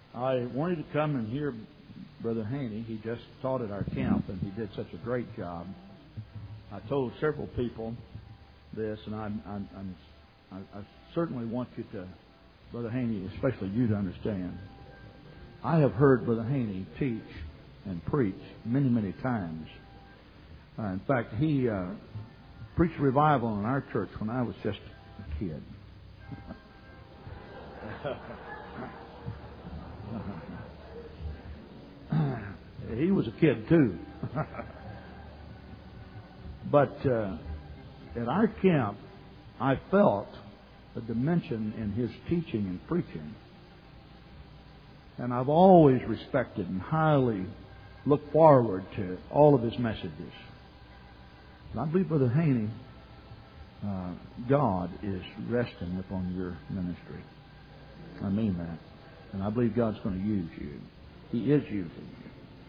I wanted to come and hear Brother Haney. He just taught at our camp, and he did such a great job. I told several people this, and I certainly want you to, Brother Haney, especially you, to understand. I have heard Brother Haney teach and preach many, many times. In fact, he preached revival in our church when I was just a kid. He was a kid too. But at our camp, I felt a dimension in his teaching and preaching. And I've always respected and highly looked forward to all of his messages. And I believe, Brother Haney, God is resting upon your ministry. I mean that. And I believe God's going to use you. He is using you.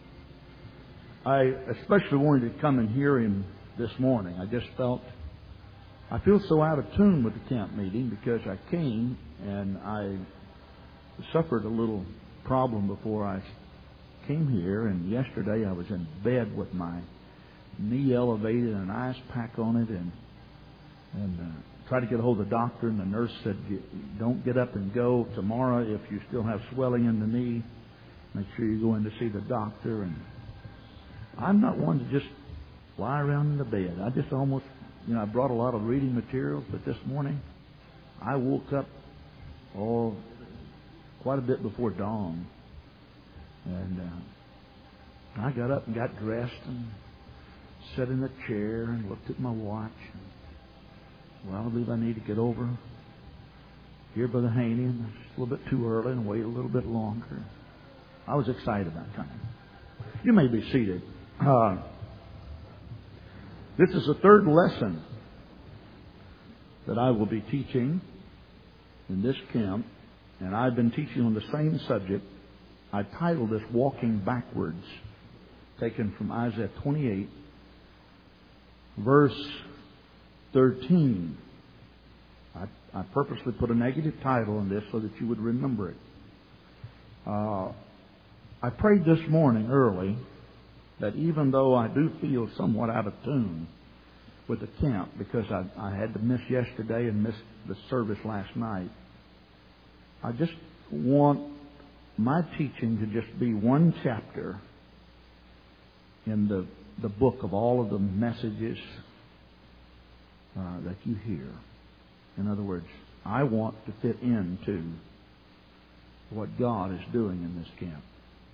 I especially wanted to come and hear him this morning. I feel so out of tune with the camp meeting because I came and I suffered a little problem before I came here. And yesterday I was in bed with my knee elevated and an ice pack on it, and tried to get a hold of the doctor, and the nurse said, "Don't get up and go tomorrow if you still have swelling in the knee. Make sure you go in to see the doctor." And I'm not one to just lie around in the bed. I just almost, I brought a lot of reading materials, but this morning I woke up quite a bit before dawn, and I got up and got dressed and sat in the chair and looked at my watch. Well, I believe I need to get over here, Brother Haney, and it's a little bit too early and wait a little bit longer. I was excited about coming. You may be seated. This is the third lesson that I will be teaching in this camp, and I've been teaching on the same subject. I titled this Walking Backwards, taken from Isaiah 28, verse 13. I purposely put a negative title on this so that you would remember it. I prayed this morning early that even though I do feel somewhat out of tune with the camp because I had to miss yesterday and miss the service last night, I just want my teaching to just be one chapter in the book of all of the messages that you hear. In other words, I want to fit into what God is doing in this camp.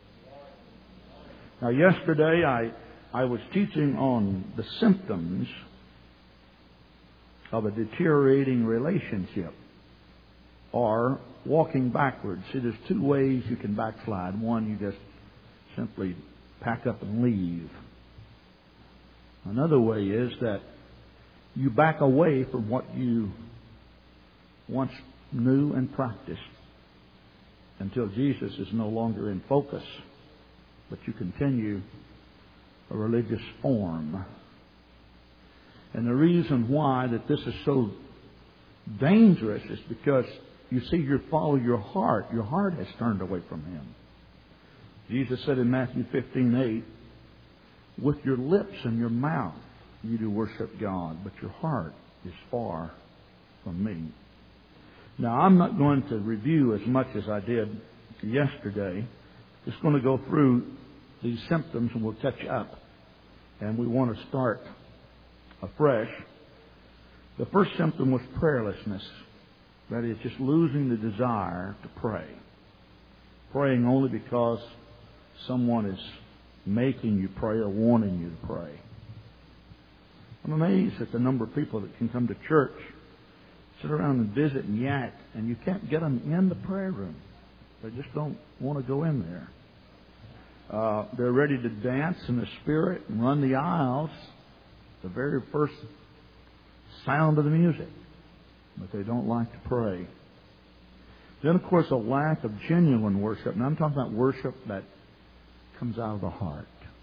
Now, yesterday I was teaching on the symptoms of a deteriorating relationship or walking backwards. See, there's two ways you can backslide. One, you just simply pack up and leave. Another way is that you back away from what you once knew and practiced until Jesus is no longer in focus, but you continue a religious form. And the reason why that this is so dangerous is because, you see, you follow your heart. Your heart has turned away from Him. Jesus said in Matthew 15:8, "With your lips and your mouth you do worship God, but your heart is far from me." Now, I'm not going to review as much as I did yesterday. Just going to go through these symptoms and we'll catch up. And we want to start afresh. The first symptom was prayerlessness. That is, just losing the desire to pray. Praying only because someone is making you pray or wanting you to pray. I'm amazed at the number of people that can come to church, sit around and visit and yak, and you can't get them in the prayer room. They just don't want to go in there. They're ready to dance in the Spirit and run the aisles the very first sound of the music, but they don't like to pray. Then, of course, a lack of genuine worship. Now, I'm talking about worship that comes out of the heart.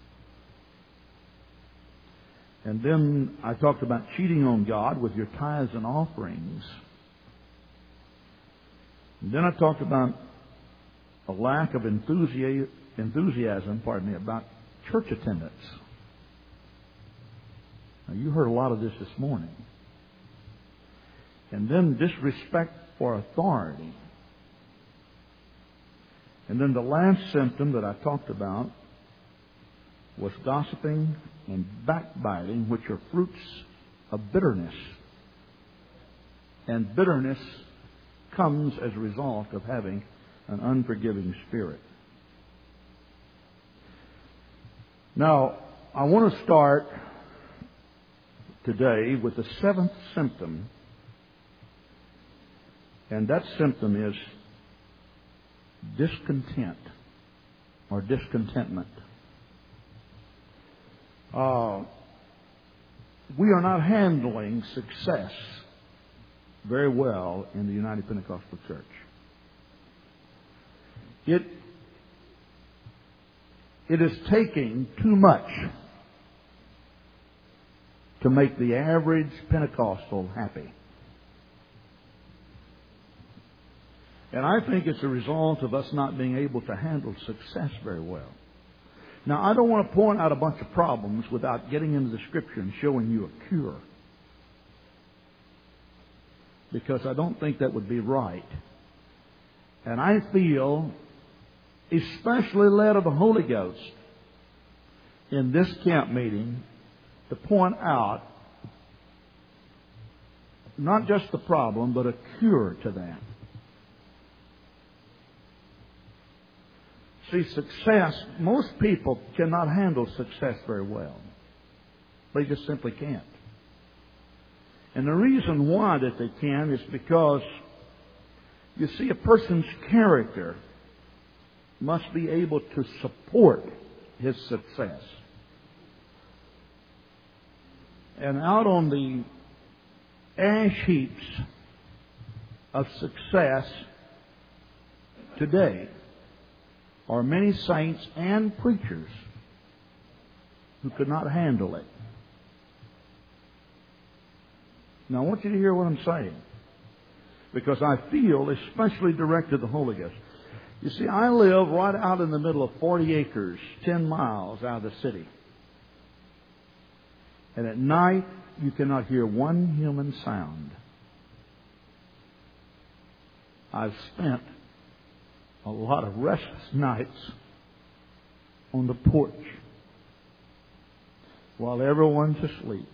And then I talked about cheating on God with your tithes and offerings. And then I talked about a lack of enthusiasm, about church attendance. Now, you heard a lot of this morning. And then disrespect for authority. And then the last symptom that I talked about was gossiping and backbiting, which are fruits of bitterness. And bitterness comes as a result of having an unforgiving spirit. Now, I want to start today with the seventh symptom. And that symptom is discontent or discontentment. We are not handling success very well in the United Pentecostal Church. It is taking too much to make the average Pentecostal happy. And I think it's a result of us not being able to handle success very well. Now, I don't want to point out a bunch of problems without getting into the Scripture and showing you a cure. Because I don't think that would be right. And I feel, especially led of the Holy Ghost, in this camp meeting, to point out not just the problem, but a cure to that. See, success, most people cannot handle success very well. They just simply can't. And the reason why that they can is because, you see, a person's character must be able to support his success. And out on the ash heaps of success today are many saints and preachers who could not handle it. Now, I want you to hear what I'm saying, because I feel especially directed to the Holy Ghost. You see, I live right out in the middle of 40 acres, 10 miles out of the city. And at night, you cannot hear one human sound. I've spent a lot of restless nights on the porch while everyone's asleep,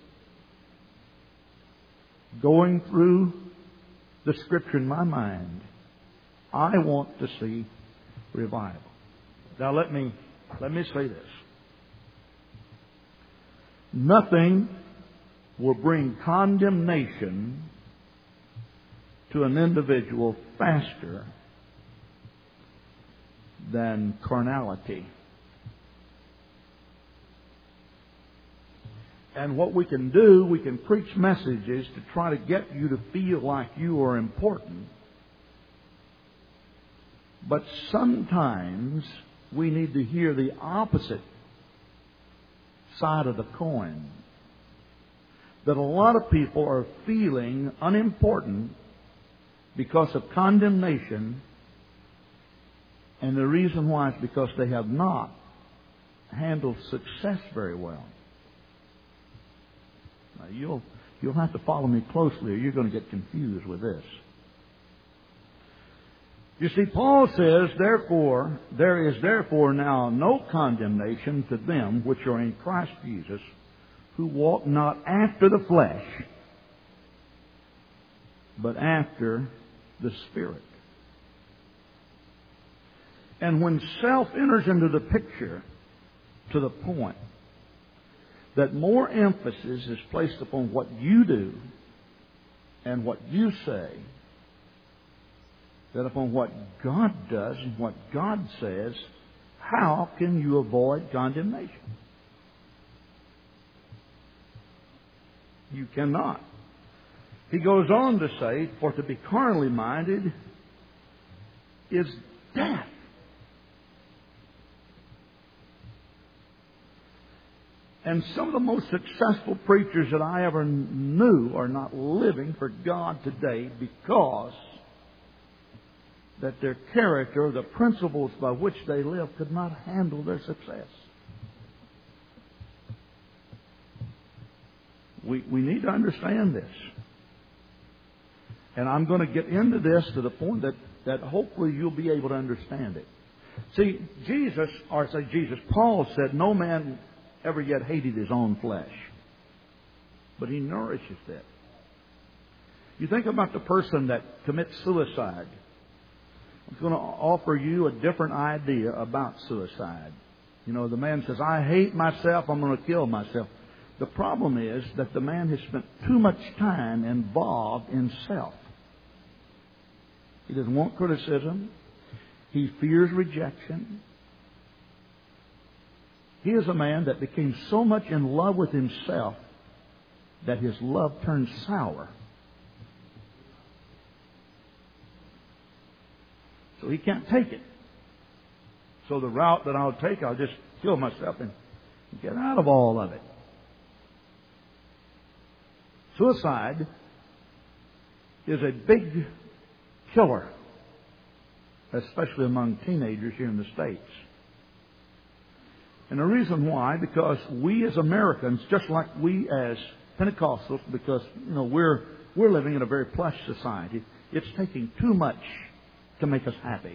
going through the Scripture in my mind. I want to see revival. Now let me say this. Nothing will bring condemnation to an individual faster than carnality. And what we can do, we can preach messages to try to get you to feel like you are important. But sometimes we need to hear the opposite side of the coin. That a lot of people are feeling unimportant because of condemnation. And the reason why is because they have not handled success very well. Now, you'll have to follow me closely or you're going to get confused with this. You see, Paul says, therefore, there is therefore now no condemnation to them which are in Christ Jesus, who walk not after the flesh, but after the Spirit. And when self enters into the picture to the point that more emphasis is placed upon what you do and what you say than upon what God does and what God says, how can you avoid condemnation? You cannot. He goes on to say, for to be carnally minded is death. And some of the most successful preachers that I ever knew are not living for God today because that their character, the principles by which they live, could not handle their success. We need to understand this. And I'm going to get into this to the point that hopefully you'll be able to understand it. See, Paul said, no man ever yet hated his own flesh, but he nourishes it. You think about the person that commits suicide. I'm going to offer you a different idea about suicide. You know, the man says, I hate myself, I'm going to kill myself. The problem is that the man has spent too much time involved in self. He doesn't want criticism. He fears rejection. He is a man that became so much in love with himself that his love turned sour. So he can't take it. So the route that I'll take, I'll just kill myself and get out of all of it. Suicide is a big killer, especially among teenagers here in the States. And the reason why, because we as Americans, just like we as Pentecostals, because we're living in a very plush society, it's taking too much to make us happy.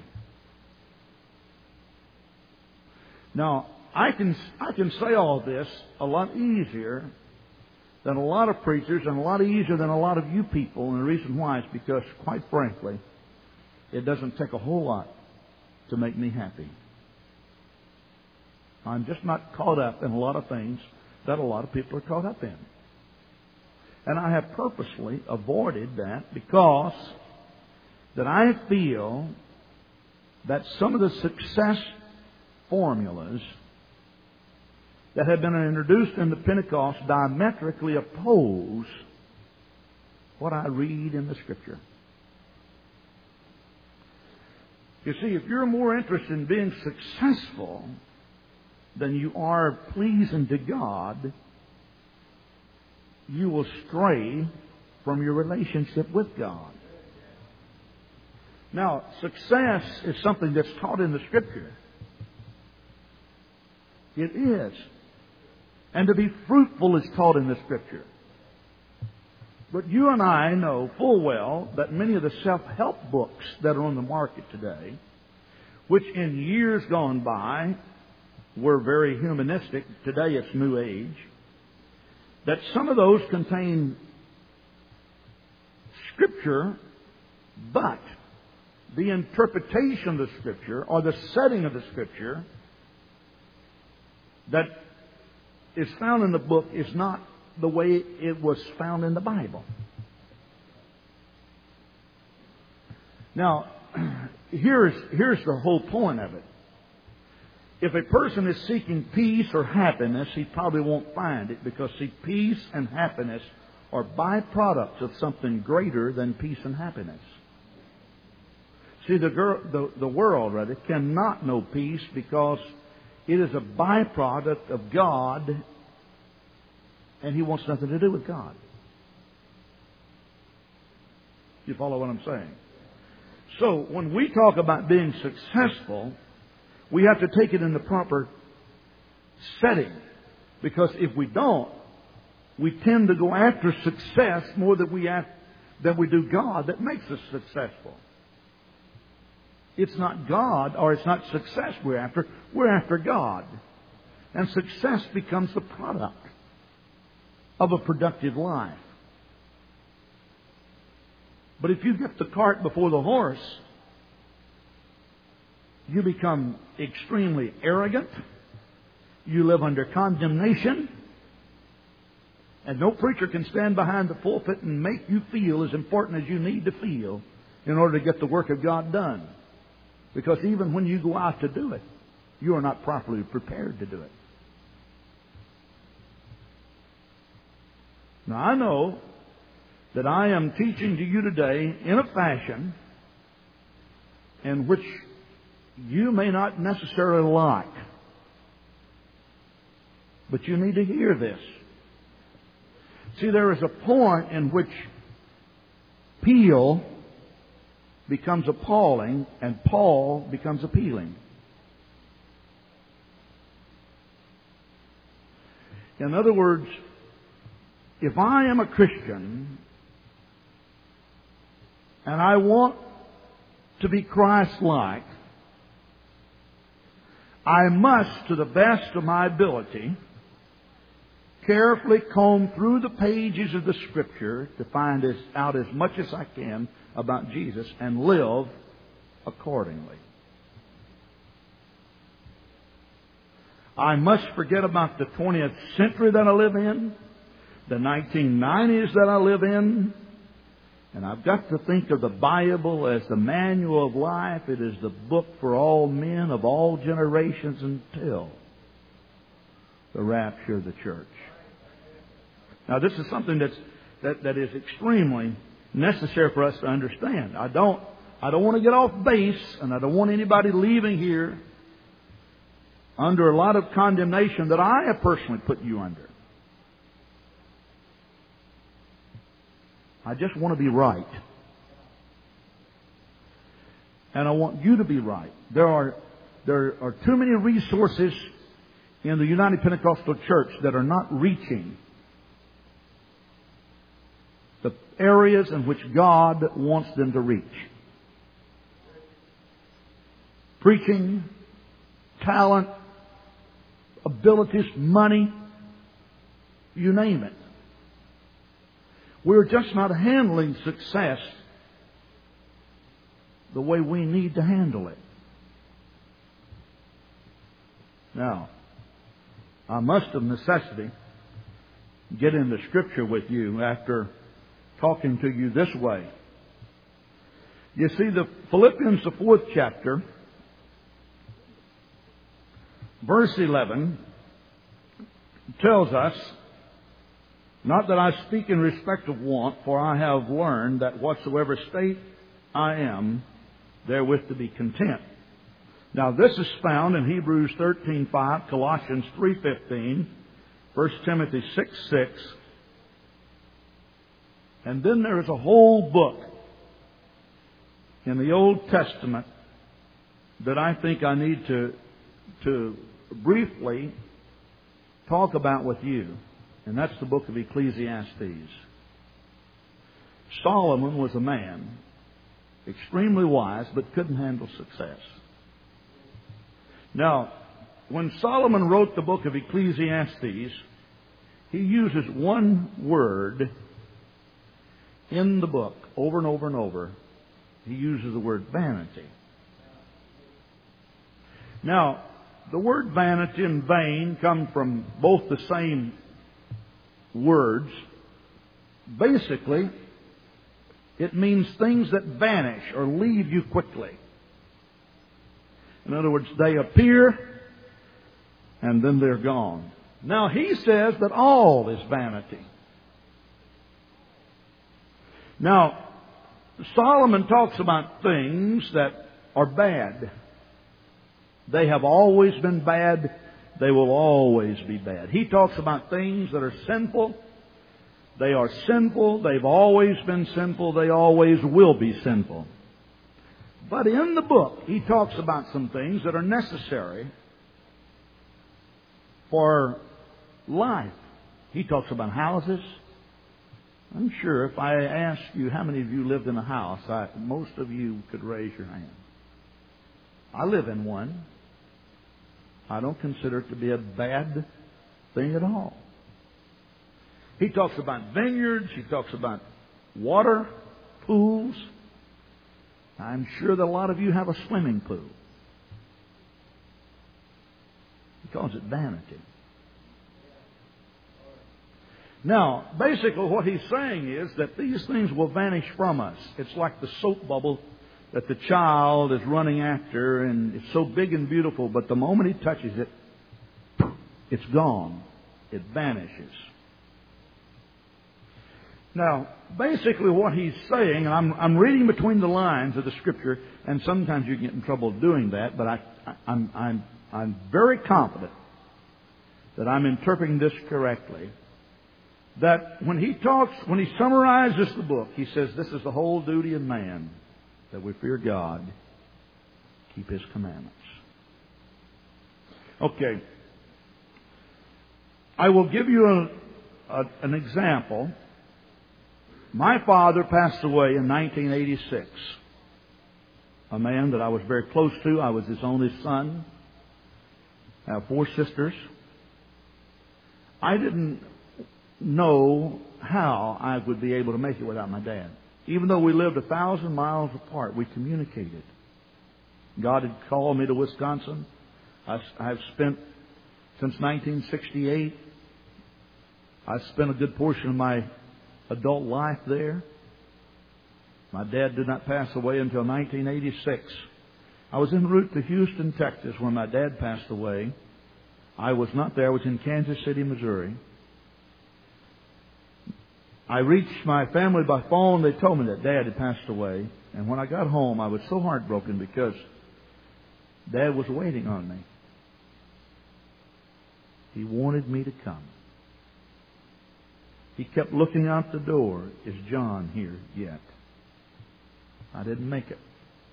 Now, I can say all this a lot easier than a lot of preachers and a lot easier than a lot of you people. And the reason why is because, quite frankly, it doesn't take a whole lot to make me happy. I'm just not caught up in a lot of things that a lot of people are caught up in. And I have purposely avoided that because that I feel that some of the success formulas that have been introduced into Pentecost diametrically oppose what I read in the Scripture. You see, if you're more interested in being successful than you are pleasing to God, you will stray from your relationship with God. Now, success is something that's taught in the Scripture. It is. And to be fruitful is taught in the Scripture. But you and I know full well that many of the self-help books that are on the market today, which in years gone by were very humanistic, today it's New Age, that some of those contain Scripture, but the interpretation of the Scripture or the setting of the Scripture that is found in the book is not the way it was found in the Bible. Now, here's the whole point of it. If a person is seeking peace or happiness, he probably won't find it, because, see, peace and happiness are byproducts of something greater than peace and happiness. See, the world cannot know peace because it is a byproduct of God, and He wants nothing to do with God. You follow what I'm saying? So, when we talk about being successful, we have to take it in the proper setting. Because if we don't, we tend to go after success more than we do God that makes us successful. It's not God or it's not success we're after. We're after God. And success becomes the product of a productive life. But if you get the cart before the horse, you become extremely arrogant. You live under condemnation. And no preacher can stand behind the pulpit and make you feel as important as you need to feel in order to get the work of God done. Because even when you go out to do it, you are not properly prepared to do it. Now, I know that I am teaching to you today in a fashion in which you may not necessarily like. But you need to hear this. See, there is a point in which Peel becomes appalling and Paul becomes appealing. In other words, if I am a Christian and I want to be Christ-like, I must, to the best of my ability, carefully comb through the pages of the Scripture to find out as much as I can about Jesus and live accordingly. I must forget about the 20th century that I live in, the 1990s that I live in, and I've got to think of the Bible as the manual of life. It is the book for all men of all generations until the rapture of the church. Now, this is something that is extremely necessary for us to understand. I don't want to get off base, and I don't want anybody leaving here under a lot of condemnation that I have personally put you under. I just want to be right. And I want you to be right. There are too many resources in the United Pentecostal Church that are not reaching the areas in which God wants them to reach. Preaching, talent, abilities, money, you name it. We're just not handling success the way we need to handle it. Now, I must of necessity get into Scripture with you after talking to you this way. You see, the Philippians, the 4th chapter, verse 11, tells us, not that I speak in respect of want, for I have learned that whatsoever state I am, therewith to be content. Now this is found in Hebrews 13:5, Colossians 3:15, 1 Timothy 6:6, and then there is a whole book in the Old Testament that I think I need to briefly talk about with you. And that's the book of Ecclesiastes. Solomon was a man, extremely wise, but couldn't handle success. Now, when Solomon wrote the book of Ecclesiastes, he uses one word in the book over and over and over. He uses the word vanity. Now, the word vanity and vain come from both the same words. Basically, it means things that vanish or leave you quickly. In other words, they appear and then they're gone. Now, he says that all is vanity. Now, Solomon talks about things that are bad. They have always been bad. They will always be bad. He talks about things that are sinful. They are sinful. They've always been sinful. They always will be sinful. But in the book, he talks about some things that are necessary for life. He talks about houses. I'm sure if I asked you how many of you lived in a house, most of you could raise your hand. I live in one. I don't consider it to be a bad thing at all. He talks about vineyards. He talks about water, pools. I'm sure that a lot of you have a swimming pool. He calls it vanity. Now, basically what he's saying is that these things will vanish from us. It's like the soap bubble that the child is running after, and it's so big and beautiful, but the moment he touches it, it's gone. It vanishes. Now, basically what he's saying, and I'm reading between the lines of the Scripture, and sometimes you get in trouble doing that, but I'm very confident that I'm interpreting this correctly. That when he summarizes the book, he says this is the whole duty of man, that we fear God, keep His commandments. Okay. I will give you an example. My father passed away in 1986. A man that I was very close to. I was his only son. I have 4 sisters. I didn't know how I would be able to make it without my dad. Even though we lived 1,000 miles apart, we communicated. God had called me to Wisconsin. I've spent, since 1968, I spent a good portion of my adult life there. My dad did not pass away until 1986. I was en route to Houston, Texas when my dad passed away. I was not there. I was in Kansas City, Missouri. I reached my family by phone. They told me that Dad had passed away. And when I got home, I was so heartbroken because Dad was waiting on me. He wanted me to come. He kept looking out the door. Is John here yet? I didn't make it.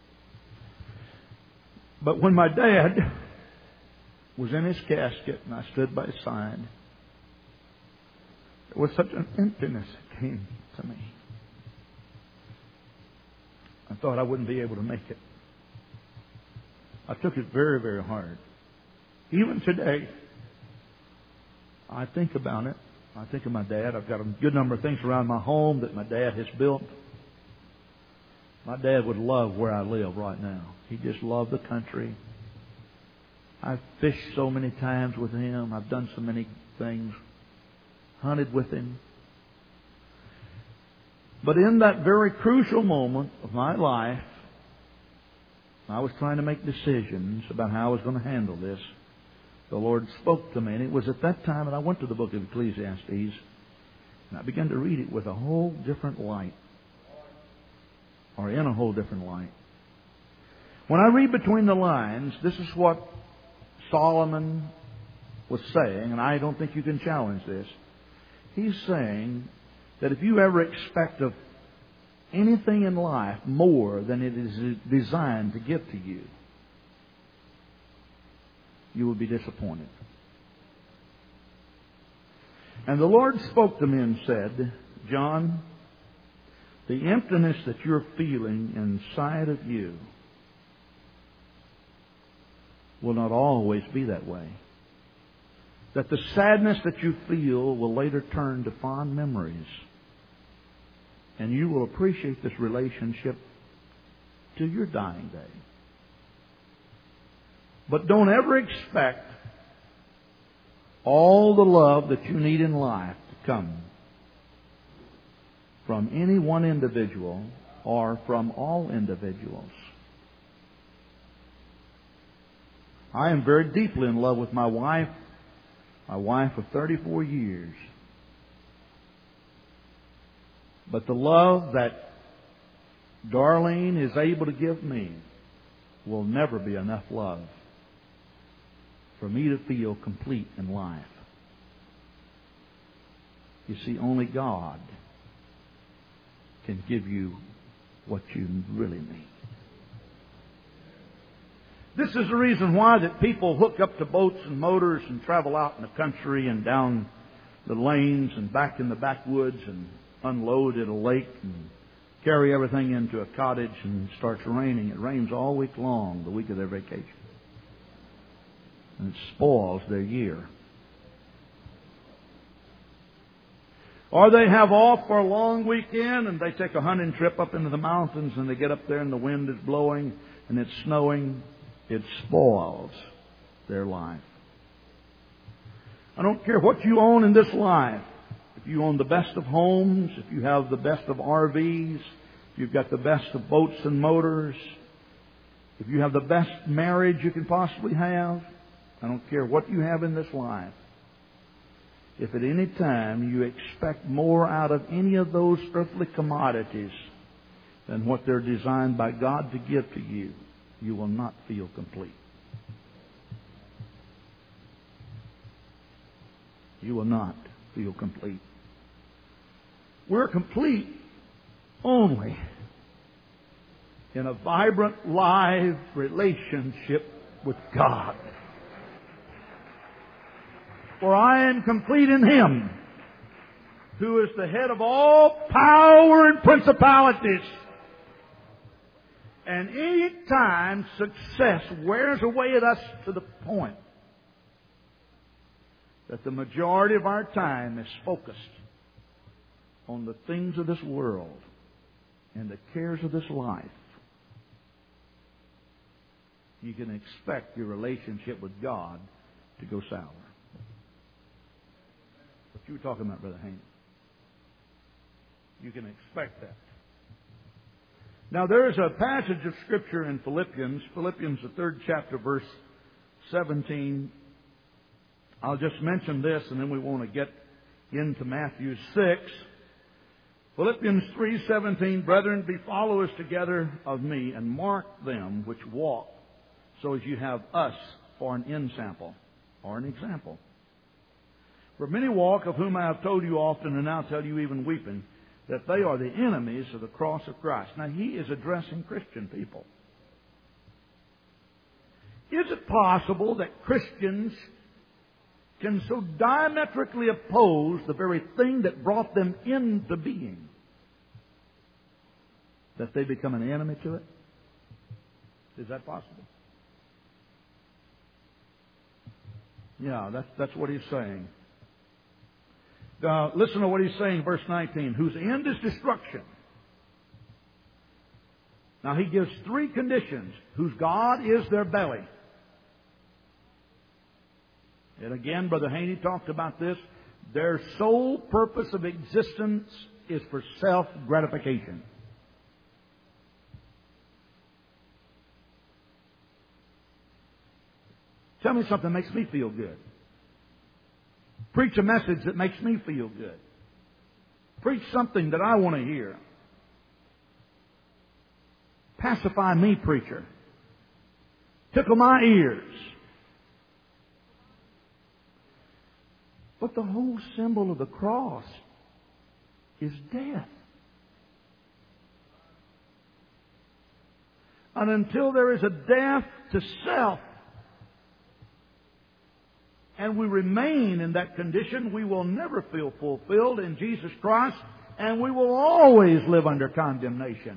But when my dad was in his casket and I stood by his side, there was such an emptiness that came to me. I thought I wouldn't be able to make it. I took it very, very hard. Even today, I think about it. I think of my dad. I've got a good number of things around my home that my dad has built. My dad would love where I live right now. He just loved the country. I've fished so many times with him. I've done so many things. Hunted with him. But in that very crucial moment of my life, I was trying to make decisions about how I was going to handle this. The Lord spoke to me, and it was at that time that I went to the book of Ecclesiastes, and I began to read it with a whole different light, or in a whole different light. When I read between the lines, this is what Solomon was saying, and I don't think you can challenge this. He's saying that if you ever expect of anything in life more than it is designed to give to you, you will be disappointed. And the Lord spoke to me and said, John, the emptiness that you're feeling inside of you will not always be that way. That the sadness that you feel will later turn to fond memories. And you will appreciate this relationship to your dying day. But don't ever expect all the love that you need in life to come from any one individual or from all individuals. I am very deeply in love with my wife of 34 years. But the love that Darlene is able to give me will never be enough love for me to feel complete in life. You see, only God can give you what you really need. This is the reason why that people hook up to boats and motors and travel out in the country and down the lanes and back in the backwoods and unload at a lake and carry everything into a cottage, and it starts raining. It rains all week long, the week of their vacation. And it spoils their year. Or they have off for a long weekend and they take a hunting trip up into the mountains and they get up there and the wind is blowing and it's snowing. It spoils their life. I don't care what you own in this life. If you own the best of homes, if you have the best of RVs, if you've got the best of boats and motors, if you have the best marriage you can possibly have, I don't care what you have in this life. If at any time you expect more out of any of those earthly commodities than what they're designed by God to give to you, you will not feel complete. You will not feel complete. We're complete only in a vibrant, live relationship with God. For I am complete in Him, who is the head of all power and principalities. And any time success wears away at us to the point that the majority of our time is focused on the things of this world and the cares of this life, you can expect your relationship with God to go sour. What you were talking about, Brother Haney. You can expect that. Now, there is a passage of Scripture in Philippians, the 3rd chapter, verse 17. I'll just mention this, and then we want to get into Matthew 6. Philippians 3:17, Brethren, be followers together of me, and mark them which walk, so as you have us for an ensample, or an example. For many walk, of whom I have told you often, and now tell you even weeping, that they are the enemies of the cross of Christ. Now, he is addressing Christian people. Is it possible that Christians can so diametrically oppose the very thing that brought them into being that they become an enemy to it? Is that possible? Yeah, that's what he's saying. Listen to what he's saying, verse 19. Whose end is destruction. Now he gives three conditions. Whose God is their belly. And again, Brother Haney talked about this. Their sole purpose of existence is for self-gratification. Tell me something that makes me feel good. Preach a message that makes me feel good. Preach something that I want to hear. Pacify me, preacher. Tickle my ears. But the whole symbol of the cross is death. And until there is a death to self, and we remain in that condition, we will never feel fulfilled in Jesus Christ, and we will always live under condemnation.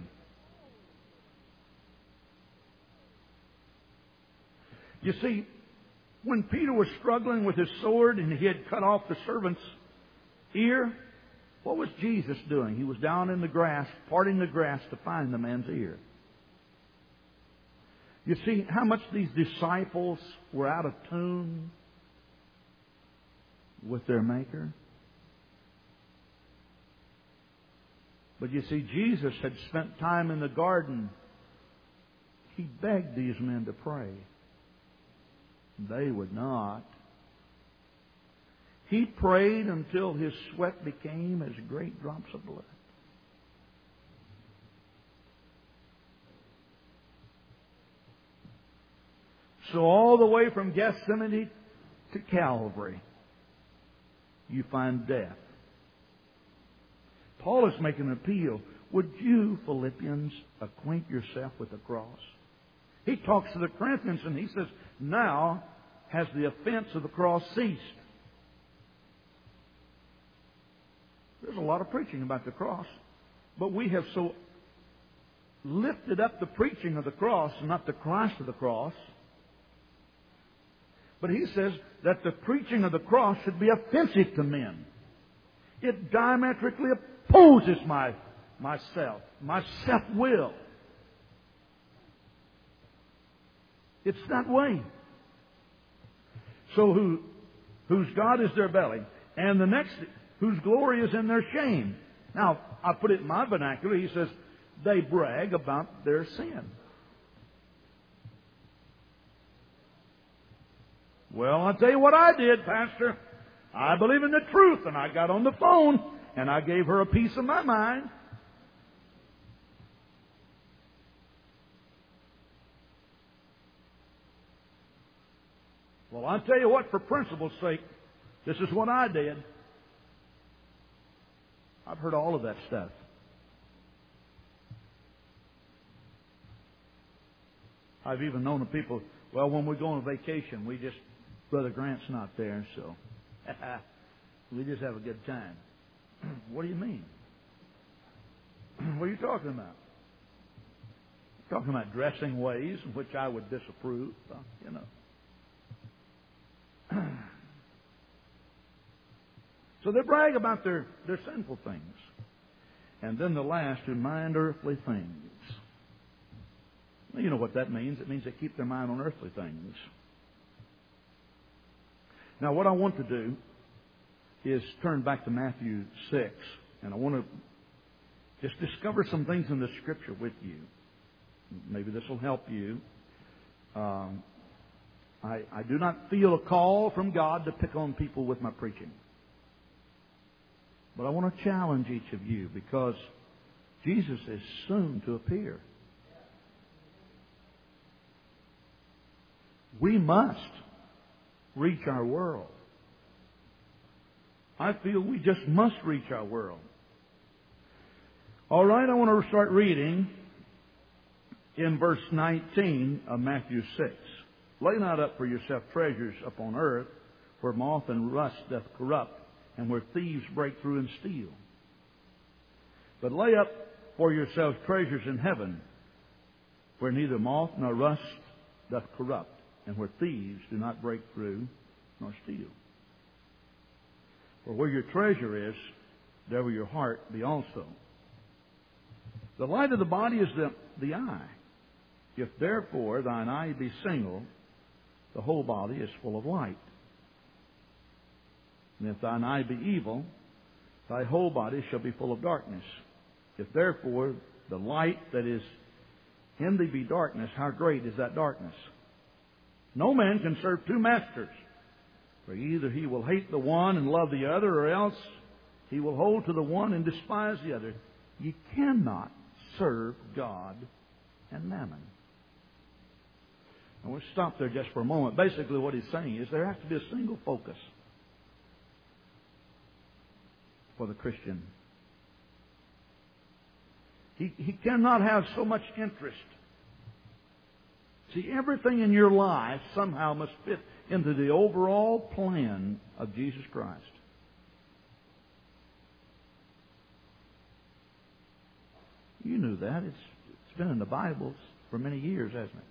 You see, when Peter was struggling with his sword and he had cut off the servant's ear, what was Jesus doing? He was down in the grass, parting the grass to find the man's ear. You see how much these disciples were out of tune with their Maker? But you see, Jesus had spent time in the garden. He begged these men to pray. They would not. He prayed until his sweat became as great drops of blood. So all the way from Gethsemane to Calvary, you find death. Paul is making an appeal. Would you, Philippians, acquaint yourself with the cross? He talks to the Corinthians and he says, now has the offense of the cross ceased. There's a lot of preaching about the cross, but we have so lifted up the preaching of the cross, not the Christ of the cross. But he says that the preaching of the cross should be offensive to men. It diametrically opposes myself, my self-will. It's that way. So whose God is their belly. And the next, whose glory is in their shame. Now, I put it in my vernacular. He says, they brag about their sin. Well, I'll tell you what I did, Pastor. I believe in the truth, and I got on the phone, and I gave her a piece of my mind. Well, I'll tell you what, for principle's sake, this is what I did. I've heard all of that stuff. I've even known of people, well, when we go on vacation, Brother Grant's not there, so we just have a good time. What do you mean? What are you talking about? Talking about dressing ways in which I would disapprove, you know. So they brag about their sinful things. And then the last, who mind earthly things. Well, you know what that means. It means they keep their mind on earthly things. Now, what I want to do is turn back to Matthew 6, and I want to just discover some things in the Scripture with you. Maybe this will help you. I do not feel a call from God to pick on people with my preaching. But I want to challenge each of you because Jesus is soon to appear. We must reach our world. I feel we just must reach our world. All right, I want to start reading in verse 19 of Matthew 6. Lay not up for yourself treasures upon earth, where moth and rust doth corrupt, and where thieves break through and steal. But lay up for yourselves treasures in heaven, where neither moth nor rust doth corrupt, and where thieves do not break through nor steal. For where your treasure is, there will your heart be also. The light of the body is the eye. If therefore thine eye be single, the whole body is full of light. And if thine eye be evil, thy whole body shall be full of darkness. If therefore the light that is in thee be darkness, how great is that darkness? No man can serve two masters, for either he will hate the one and love the other, or else he will hold to the one and despise the other. You cannot serve God and mammon. And we'll stop there just for a moment. Basically what he's saying is there has to be a single focus for the Christian. He cannot have so much interest. See, everything in your life somehow must fit into the overall plan of Jesus Christ. You knew that. It's been in the Bible for many years, hasn't it?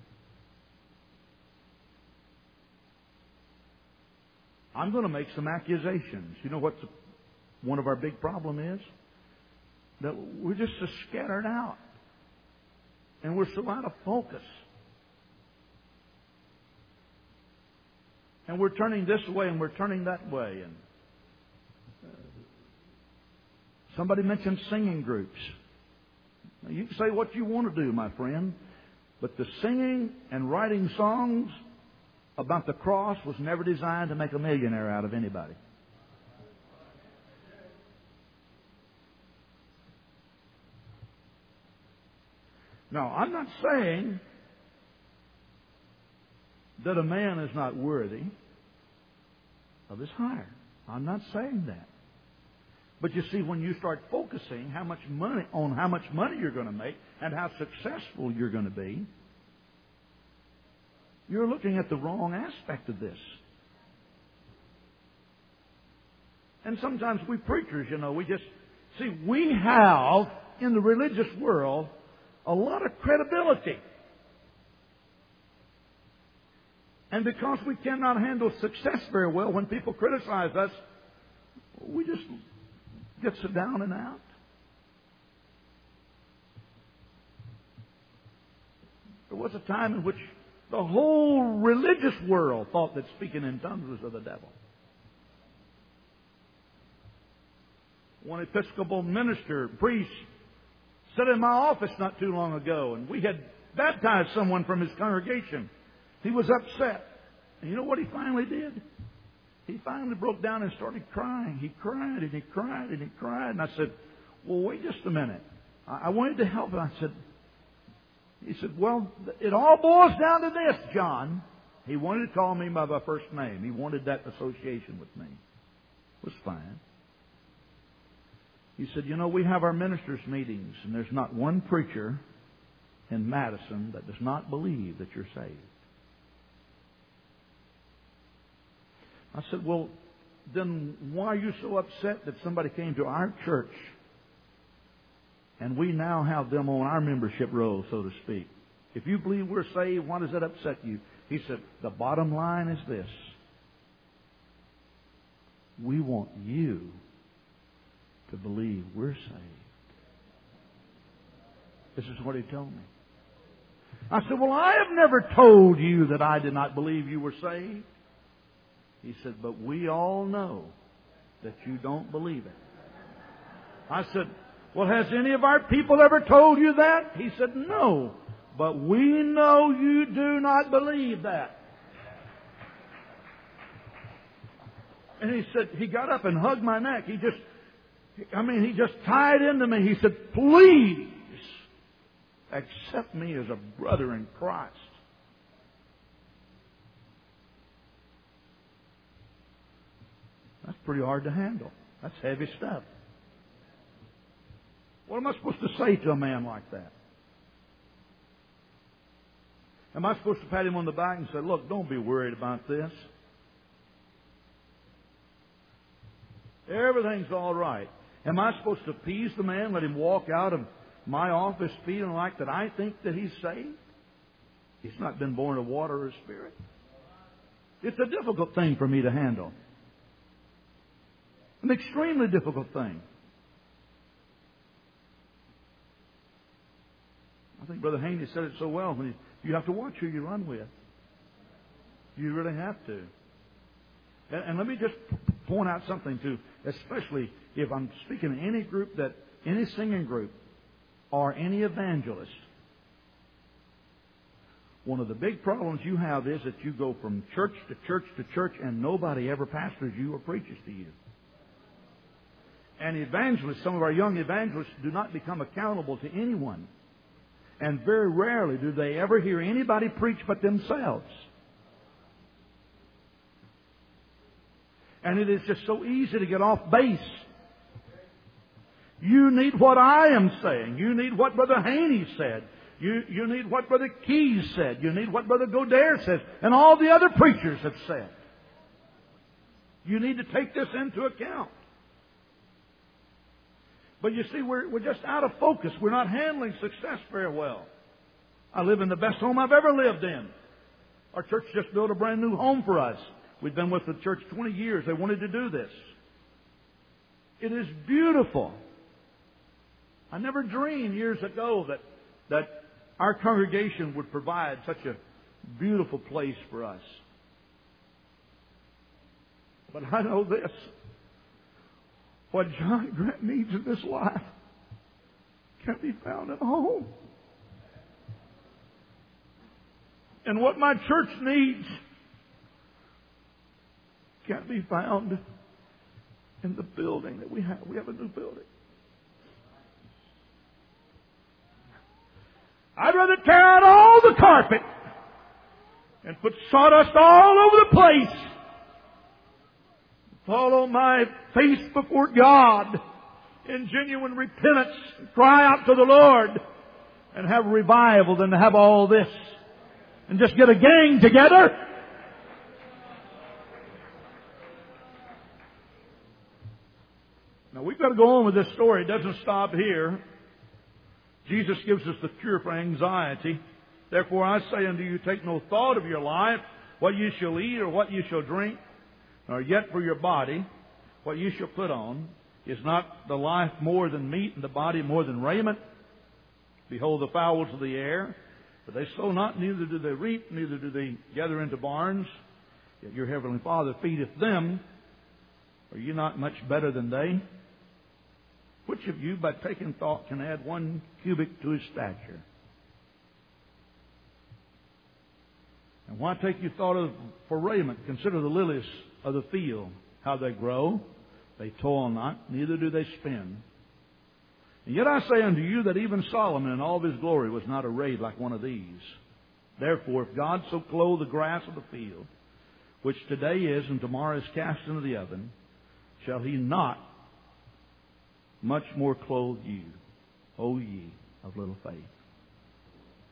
I'm going to make some accusations. You know what one of our big problem is? That we're just so scattered out. And we're so out of focus. And we're turning this way and we're turning that way. And somebody mentioned singing groups. Now, you can say what you want to do, my friend, but the singing and writing songs about the cross was never designed to make a millionaire out of anybody. Now, I'm not saying that a man is not worthy of his hire. I'm not saying that. But you see, when you start focusing how much money you're going to make and how successful you're going to be, you're looking at the wrong aspect of this. And sometimes we preachers, we have in the religious world a lot of credibility. And because we cannot handle success very well, when people criticize us, we just get so down and out. There was a time in which the whole religious world thought that speaking in tongues was of the devil. One Episcopal minister, priest, sat in my office not too long ago, and we had baptized someone from his congregation. He was upset. And you know what he finally did? He finally broke down and started crying. He cried and he cried and he cried. And I said, well, wait just a minute. I wanted to help him. He said, well, it all boils down to this, John. He wanted to call me by my first name. He wanted that association with me. It was fine. He said, we have our ministers' meetings, and there's not one preacher in Madison that does not believe that you're saved. I said, well, then why are you so upset that somebody came to our church and we now have them on our membership roll, so to speak? If you believe we're saved, why does that upset you? He said, the bottom line is this. We want you to believe we're saved. This is what he told me. I said, well, I have never told you that I did not believe you were saved. He said, but we all know that you don't believe it. I said, well, has any of our people ever told you that? He said, no, but we know you do not believe that. And he said, he got up and hugged my neck. He just tied into me. He said, please accept me as a brother in Christ. That's pretty hard to handle. That's heavy stuff. What am I supposed to say to a man like that? Am I supposed to pat him on the back and say, look, don't be worried about this. Everything's all right. Am I supposed to appease the man, let him walk out of my office feeling like that I think that he's saved? He's not been born of water or spirit. It's a difficult thing for me to handle. An extremely difficult thing. I think Brother Haney said it so well. When you have to watch who you run with. You really have to. And let me just point out something too, especially if I'm speaking to any group, that any singing group or any evangelist. One of the big problems you have is that you go from church to church to church and nobody ever pastors you or preaches to you. And evangelists, some of our young evangelists, do not become accountable to anyone. And very rarely do they ever hear anybody preach but themselves. And it is just so easy to get off base. You need what I am saying. You need what Brother Haney said. You need what Brother Keys said. You need what Brother Godair says. And all the other preachers have said. You need to take this into account. But you see, we're just out of focus. We're not handling success very well. I live in the best home I've ever lived in. Our church just built a brand new home for us. We've been with the church 20 years. They wanted to do this. It is beautiful. I never dreamed years ago that our congregation would provide such a beautiful place for us. But I know this. What John Grant needs in this life can't be found at home. And what my church needs can't be found in the building that we have. We have a new building. I'd rather tear out all the carpet and put sawdust all over the place, fall on my face before God in genuine repentance, cry out to the Lord, and have revival than to have all this and just get a gang together. Now we've got to go on with this story. It doesn't stop here. Jesus gives us the cure for anxiety. Therefore I say unto you, take no thought of your life, what you shall eat or what you shall drink, nor yet for your body, what you shall put on. Is not the life more than meat, and the body more than raiment? Behold the fowls of the air, for they sow not, neither do they reap, neither do they gather into barns. Yet your heavenly Father feedeth them. Are you not much better than they? Which of you, by taking thought, can add 1 cubit to his stature? And why take you thought for raiment? Consider the lilies of the field, how they grow. They toil not, neither do they spin. And yet I say unto you that even Solomon in all his glory was not arrayed like one of these. Therefore, if God so clothe the grass of the field, which today is and tomorrow is cast into the oven, shall he not much more clothe you, O ye of little faith?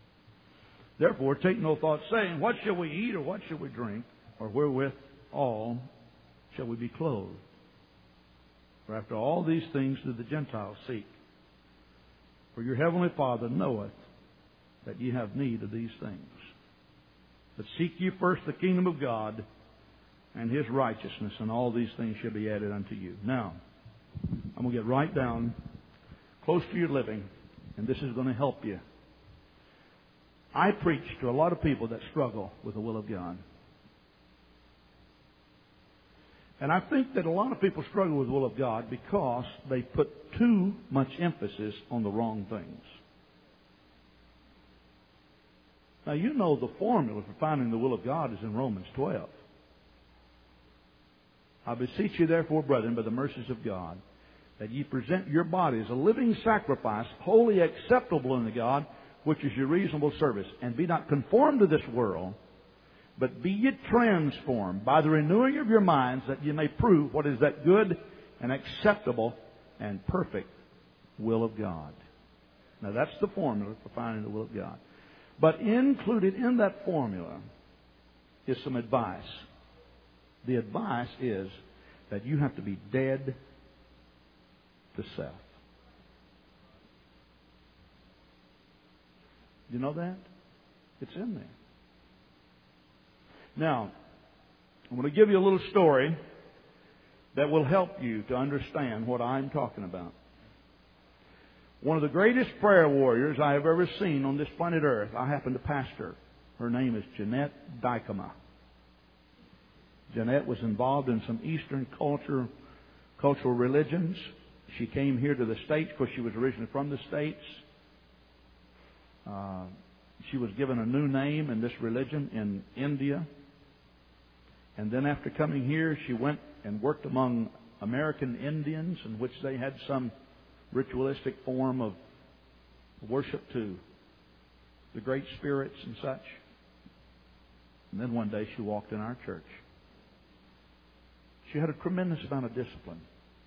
Therefore, take no thought, saying, what shall we eat, or what shall we drink, or wherewith all shall we be clothed? For after all these things do the Gentiles seek. For your heavenly Father knoweth that ye have need of these things. But seek ye first the kingdom of God and His righteousness, and all these things shall be added unto you. Now, I'm going to get right down close to your living, and this is going to help you. I preach to a lot of people that struggle with the will of God. And I think that a lot of people struggle with the will of God because they put too much emphasis on the wrong things. Now, you know the formula for finding the will of God is in Romans 12. I beseech you, therefore, brethren, by the mercies of God, that ye present your bodies a living sacrifice, wholly acceptable unto God, which is your reasonable service. And be not conformed to this world, but be ye transformed by the renewing of your minds, that ye may prove what is that good and acceptable and perfect will of God. Now, that's the formula for finding the will of God. But included in that formula is some advice. The advice is that you have to be dead to self. You know that? It's in there. Now, I'm going to give you a little story that will help you to understand what I'm talking about. One of the greatest prayer warriors I have ever seen on this planet Earth, I happen to pastor. Her name is Jeanette Dykema. Jeanette was involved in some Eastern cultural religions. She came here to the States because she was originally from the States. She was given a new name in this religion in India. And then after coming here, she went and worked among American Indians, in which they had some ritualistic form of worship to the Great Spirits and such. And then one day she walked in our church. She had a tremendous amount of discipline.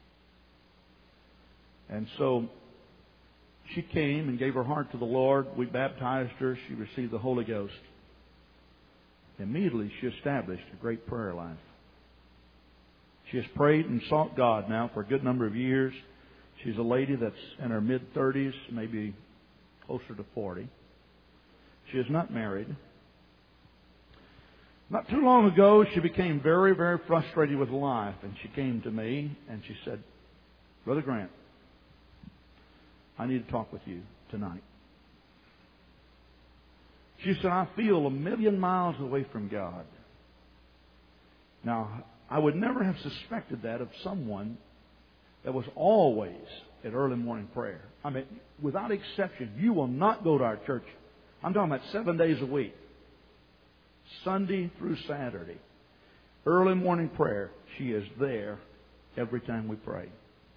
And so she came and gave her heart to the Lord. We baptized her. She received the Holy Ghost. Immediately she established a great prayer life. She has prayed and sought God now for a good number of years. She's a lady that's in her mid-30s, maybe closer to 40. She is not married. Not too long ago, she became very, very frustrated with life. And she came to me and she said, Brother Grant, I need to talk with you tonight. She said, I feel 1,000,000 miles away from God. Now, I would never have suspected that of someone that was always at early morning prayer. I mean, without exception, you will not go to our church. I'm talking about 7 days a week. Sunday through Saturday. Early morning prayer. She is there every time we pray.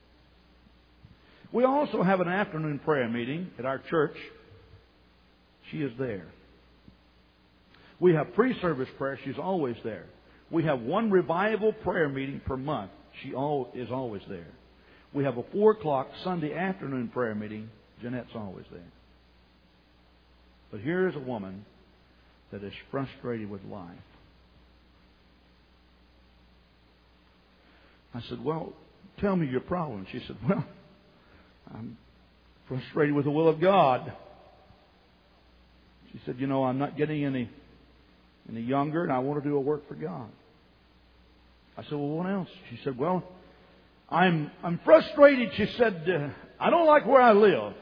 We also have an afternoon prayer meeting at our church. She is there. We have pre-service prayer. She's always there. We have one revival prayer meeting per month. She is always there. We have a 4 o'clock Sunday afternoon prayer meeting. Jeanette's always there. But here is a woman that is frustrated with life. I said, well, tell me your problem. She said, well, I'm frustrated with the will of God. She said, you know, I'm not getting any younger, and I want to do a work for God. I said, well, what else? She said, well, I'm frustrated. She said, I don't like where I live.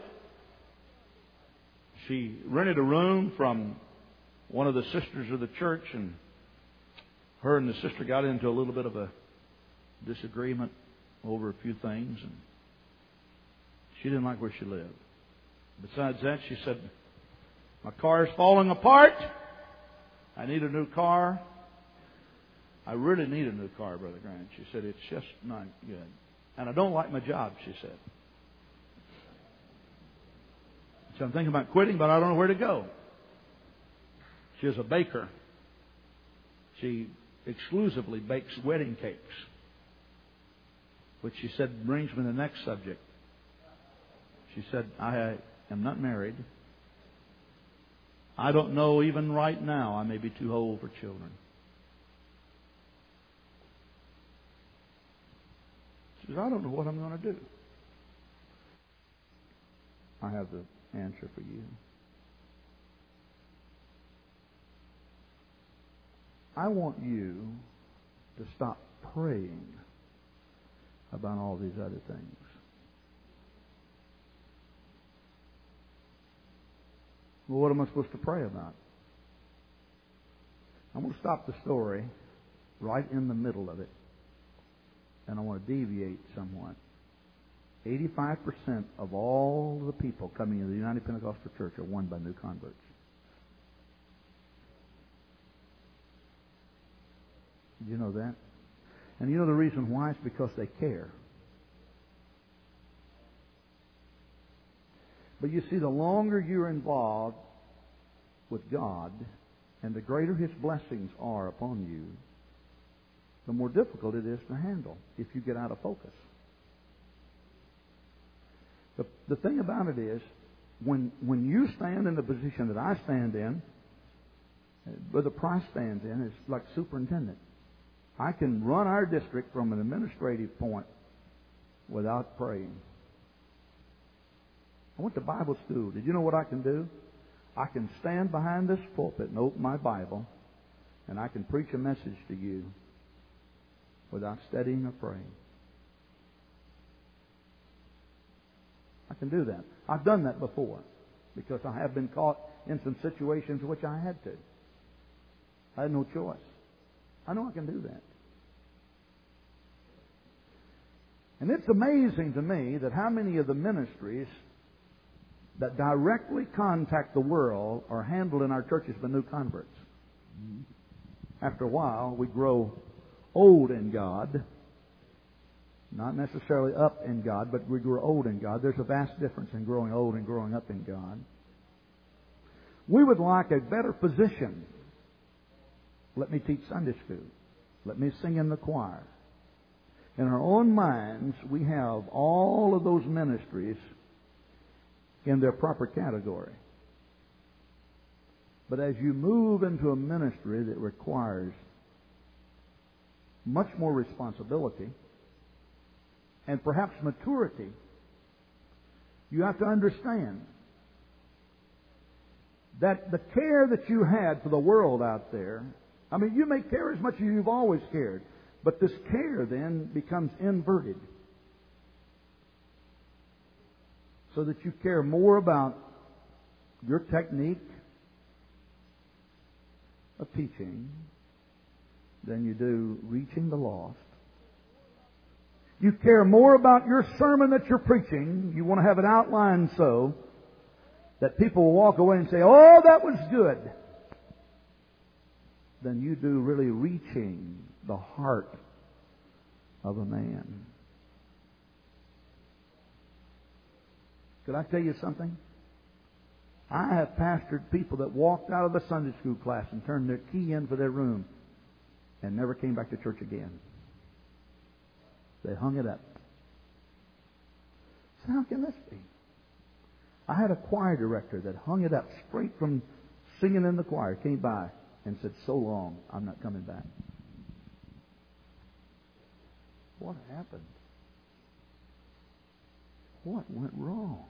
She rented a room from one of the sisters of the church, and her and the sister got into a little bit of a disagreement over a few things, and she didn't like where she lived. Besides that, she said, my car is falling apart. I need a new car. I really need a new car, Brother Grant. She said, it's just not good. And I don't like my job, she said. So I'm thinking about quitting, but I don't know where to go. She is a baker. She exclusively bakes wedding cakes, which she said brings me to the next subject. She said, I am not married. I don't know, even right now, I may be too old for children. She says, I don't know what I'm going to do. I have the answer for you. I want you to stop praying about all these other things. Well, what am I supposed to pray about? I'm going to stop the story right in the middle of it, and I want to deviate somewhat. 85% of all the people coming into the United Pentecostal Church are won by new converts. Did you know that? And you know the reason why? It's because they care. But you see, the longer you're involved with God and the greater His blessings are upon you, the more difficult it is to handle if you get out of focus. The thing about it is, when you stand in the position that I stand in, Brother Price stands in, is like superintendent. I can run our district from an administrative point without praying. I went to Bible school. Did you know what I can do? I can stand behind this pulpit and open my Bible, and I can preach a message to you without studying or praying. I can do that. I've done that before because I have been caught in some situations which I had to. I had no choice. I know I can do that. And it's amazing to me that how many of the ministries that directly contact the world are handled in our churches by new converts. After a while, we grow old in God. Not necessarily up in God, but we grow old in God. There's a vast difference in growing old and growing up in God. We would like a better position. Let me teach Sunday school. Let me sing in the choir. In our own minds, we have all of those ministries in their proper category. But as you move into a ministry that requires much more responsibility and perhaps maturity, you have to understand that the care that you had for the world out there, I mean, you may care as much as you've always cared, but this care then becomes inverted. So that you care more about your technique of teaching than you do reaching the lost. You care more about your sermon that you're preaching. You want to have it outlined so that people will walk away and say, oh, that was good, than you do really reaching the heart of a man. Could I tell you something? I have pastored people that walked out of the Sunday school class and turned their key in for their room and never came back to church again. They hung it up. So how can this be? I had a choir director that hung it up straight from singing in the choir, came by and said, so long, I'm not coming back. What happened? What went wrong?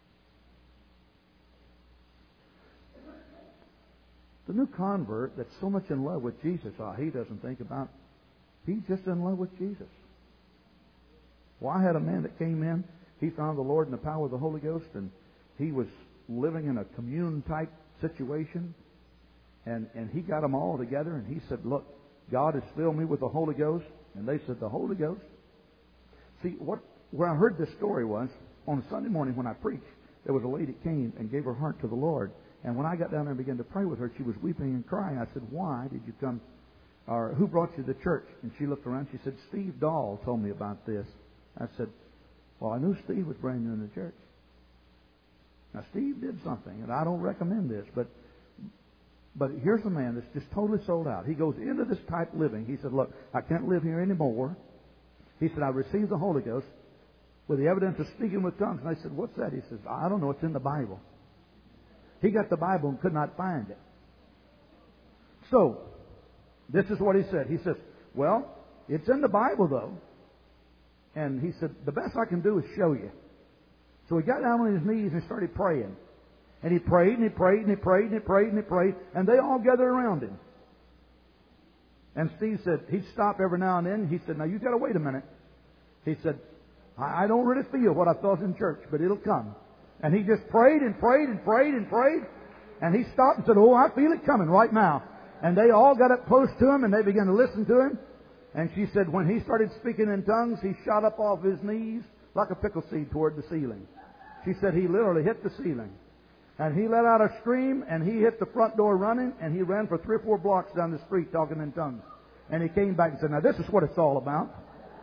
The new convert that's so much in love with Jesus, he doesn't think about, he's just in love with Jesus. Well, I had a man that came in, he found the Lord in the power of the Holy Ghost, and he was living in a commune-type situation, and he got them all together, and he said, look, God has filled me with the Holy Ghost. And they said, the Holy Ghost? See, where I heard this story was, on a Sunday morning when I preached, there was a lady that came and gave her heart to the Lord. And when I got down there and began to pray with her, she was weeping and crying. I said, why did you come? Or who brought you to church? And she looked around. She said, Steve Dahl told me about this. I said, well, I knew Steve was bringing you in the church. Now, Steve did something, and I don't recommend this, but here's a man that's just totally sold out. He goes into this type living. He said, look, I can't live here anymore. He said, I received the Holy Ghost with the evidence of speaking with tongues. And I said, what's that? He says, I don't know. It's in the Bible. He got the Bible and could not find it. So, this is what he said. He says, well, it's in the Bible, though. And he said, the best I can do is show you. So he got down on his knees and started praying. And he prayed, and he prayed, and he prayed, and he prayed, and he prayed, and they all gathered around him. And Steve said, he'd stop every now and then. He said, now you've got to wait a minute. He said, I don't really feel what I felt in church, but it'll come. And he just prayed and prayed and prayed and prayed. And he stopped and said, oh, I feel it coming right now. And they all got up close to him and they began to listen to him. And she said when he started speaking in tongues, he shot up off his knees like a pickle seed toward the ceiling. She said he literally hit the ceiling. And he let out a scream, and he hit the front door running, and he ran for 3 or 4 blocks down the street talking in tongues. And he came back and said, now this is what it's all about.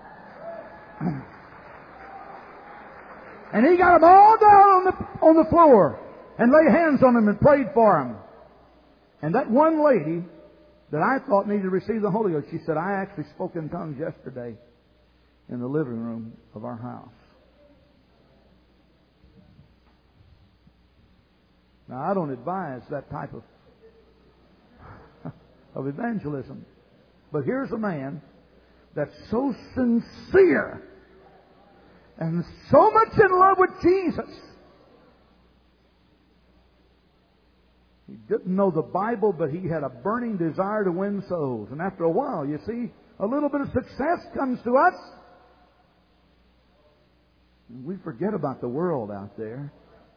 And he got them all down on the floor and laid hands on them and prayed for them. And that one lady that I thought needed to receive the Holy Ghost, she said, I actually spoke in tongues yesterday in the living room of our house. Now, I don't advise that type of evangelism. But here's a man that's so sincere and so much in love with Jesus. He didn't know the Bible, but he had a burning desire to win souls. And after a while, you see, a little bit of success comes to us. And we forget about the world out there.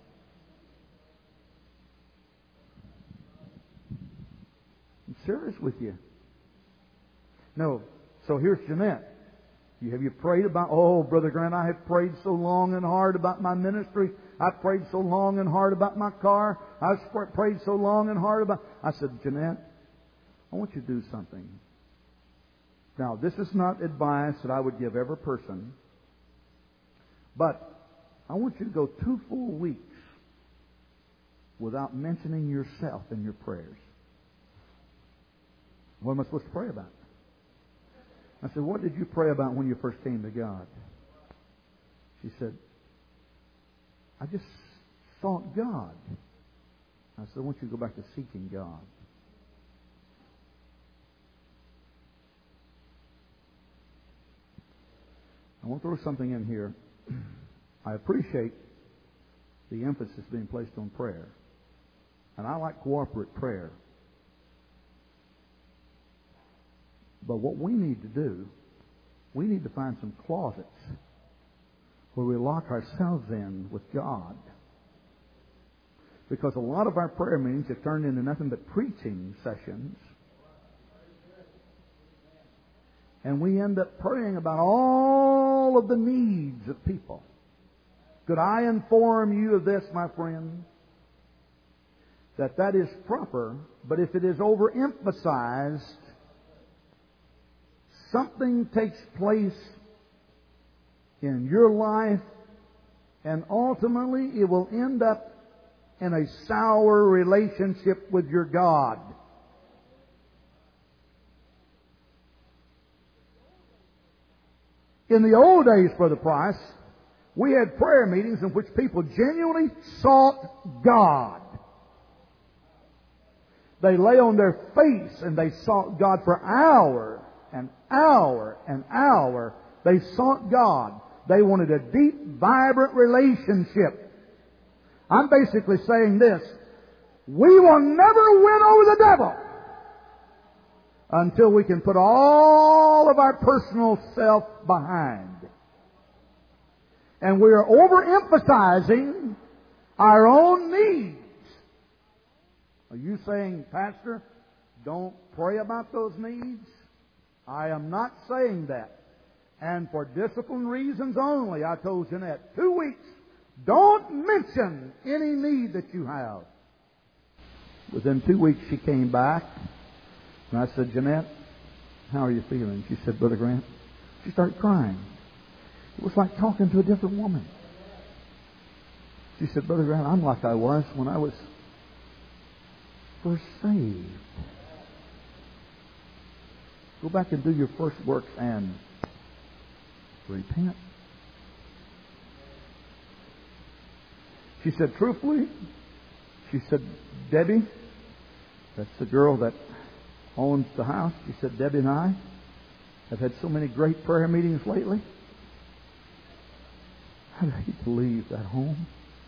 I'm serious with you. No. So here's Jeanette. Have you prayed about, oh, Brother Grant, I have prayed so long and hard about my ministry. I've prayed so long and hard about my car. I've prayed so long and hard about... I said, Jeanette, I want you to do something. Now, this is not advice that I would give every person, but I want you to go 2 full weeks without mentioning yourself in your prayers. What am I supposed to pray about? I said, what did you pray about when you first came to God? She said, I just sought God. I said, I want you to go back to seeking God. I want to throw something in here. I appreciate the emphasis being placed on prayer. And I like cooperative prayer. But what we need to do, we need to find some closets where we lock ourselves in with God. Because a lot of our prayer meetings have turned into nothing but preaching sessions. And we end up praying about all of the needs of people. Could I inform you of this, my friend? That is proper, but if it is overemphasized, something takes place in your life, and ultimately it will end up in a sour relationship with your God. In the old days, Brother Price, we had prayer meetings in which people genuinely sought God. They lay on their face and they sought God for hour and hour and hour. They sought God. They wanted a deep, vibrant relationship. I'm basically saying this. We will never win over the devil until we can put all of our personal self behind. And we are overemphasizing our own needs. Are you saying, Pastor, don't pray about those needs? I am not saying that. And for discipline reasons only, I told Jeanette, 2 weeks, don't mention any need that you have. Within 2 weeks, she came back, and I said, Jeanette, how are you feeling? She said, Brother Grant. She started crying. It was like talking to a different woman. She said, Brother Grant, I'm like I was when I was first saved. Go back and do your first works and repent. She said, truthfully, She said, Debbie, that's the girl that owns the house. She said, Debbie and I have had so many great prayer meetings lately. I'd hate to leave that home.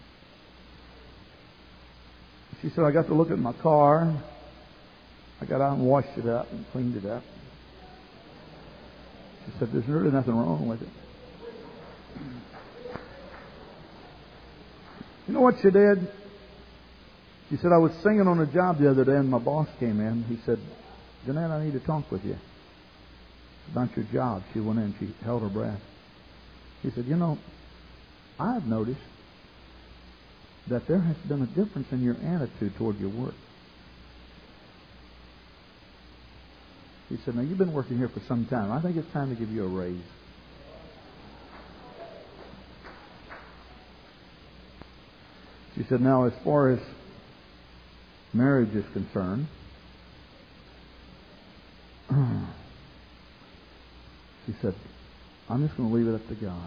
She said, I got to look at my car. I got out and washed it up and cleaned it up. She said, there's really nothing wrong with it. You know what she did? She said, I was singing on a job the other day and my boss came in. He said, Jeanette, I need to talk with you about your job. She went in, she held her breath. He said, you know, I've noticed that there has been a difference in your attitude toward your work. He said, now you've been working here for some time. I think it's time to give you a raise. She said, now as far as marriage is concerned, she said, I'm just going to leave it up to God.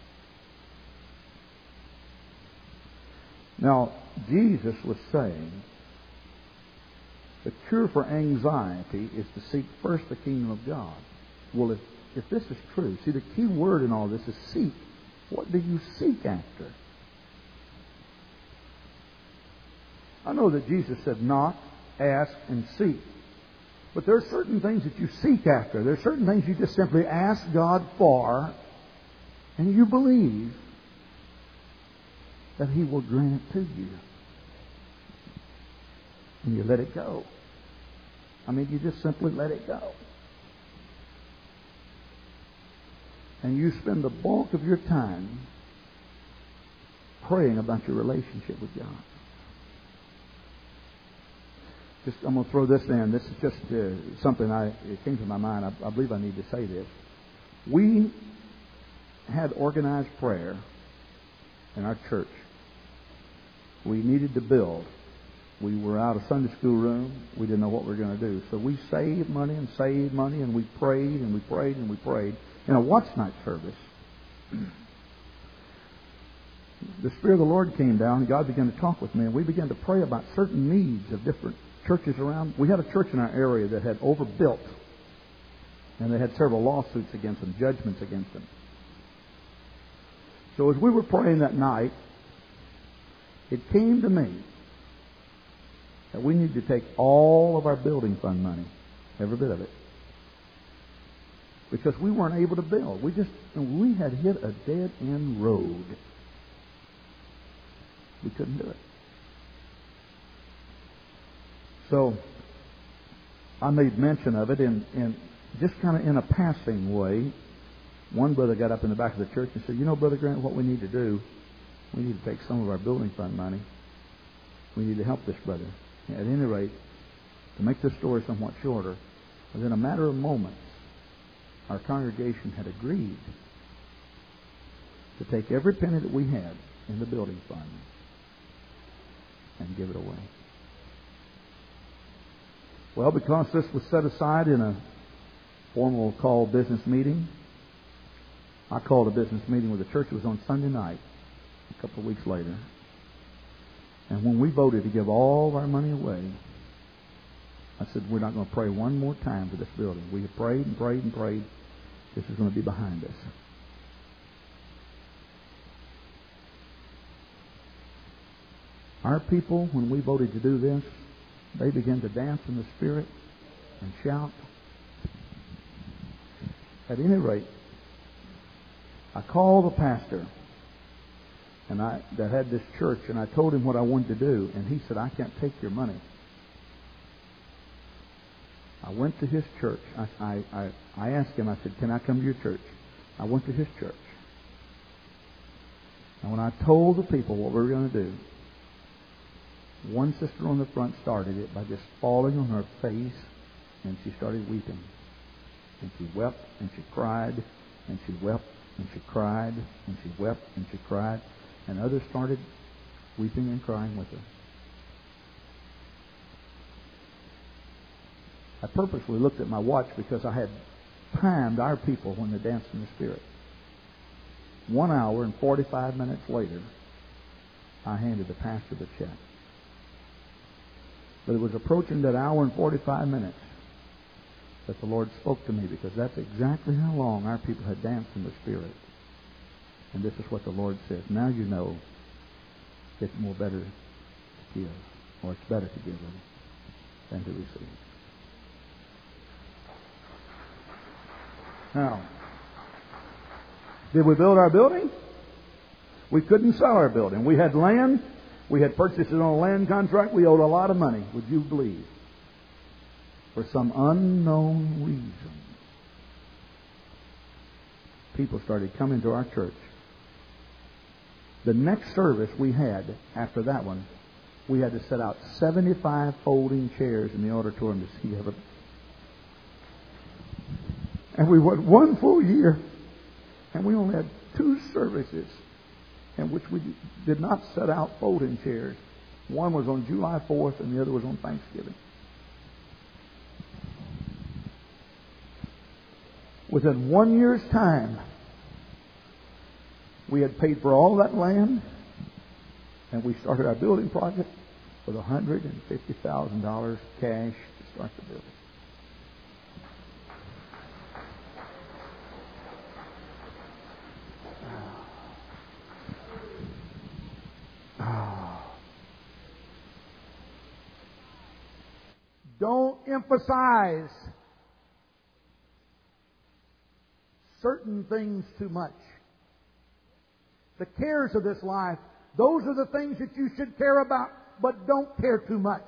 Now, Jesus was saying the cure for anxiety is to seek first the kingdom of God. Well, if this is true, see, the key word in all this is seek. What do you seek after? I know that Jesus said knock, ask, and seek. But there are certain things that you seek after. There are certain things you just simply ask God for, and you believe that He will grant it to you. And you let it go. I mean, you just simply let it go. And you spend the bulk of your time praying about your relationship with God. I'm going to throw this in. This is just something it came to my mind. I believe I need to say this. We had organized prayer in our church. We needed to build. We were out of Sunday school room. We didn't know what we were going to do. So we saved money, and we prayed, and we prayed, and we prayed. In a watch night service, the Spirit of the Lord came down, and God began to talk with me, and we began to pray about certain needs of different churches around. We had a church in our area that had overbuilt, and they had several lawsuits against them, judgments against them. So as we were praying that night, it came to me that we need to take all of our building fund money, every bit of it, because we weren't able to build. We had hit a dead-end road. We couldn't do it. So I made mention of it in just kind of in a passing way. One brother got up in the back of the church and said, you know, Brother Grant, what we need to do, we need to take some of our building fund money. We need to help this brother. At any rate, to make this story somewhat shorter, within a matter of moments, our congregation had agreed to take every penny that we had in the building fund and give it away. Well, because this was set aside in a formal call business meeting, I called a business meeting with the church. It was on Sunday night, a couple of weeks later. And when we voted to give all of our money away, I said, we're not going to pray one more time for this building. We have prayed and prayed and prayed. This is going to be behind us. Our people, when we voted to do this, they began to dance in the Spirit and shout. At any rate, I called the pastor that had this church, and I told him what I wanted to do, and he said, I can't take your money. I went to his church. I asked him, I said, can I come to your church? I went to his church. And when I told the people what we were going to do, one sister on the front started it by just falling on her face, and she started weeping. And she wept, and she cried, and she wept, and she cried, and she wept, and she cried. And others started weeping and crying with her. I purposely looked at my watch because I had timed our people when they danced in the Spirit. 1 hour and 45 minutes later, I handed the pastor the check. But it was approaching that hour and 45 minutes that the Lord spoke to me, because that's exactly how long our people had danced in the Spirit. And this is what the Lord says. Now you know it's more better to give, or it's better to give than to receive. Now, did we build our building? We couldn't sell our building. We had land. We had purchased it on a land contract. We owed a lot of money, would you believe? For some unknown reason, people started coming to our church. The next service we had after that one, we had to set out 75 folding chairs in the auditorium to see heaven. And we went one full year, and we only had 2 services in which we did not set out folding chairs. One was on July 4th, and the other was on Thanksgiving. Within 1 year's time, we had paid for all that land, and we started our building project with $150,000 cash to start the building. Don't emphasize certain things too much. The cares of this life, those are the things that you should care about, but don't care too much.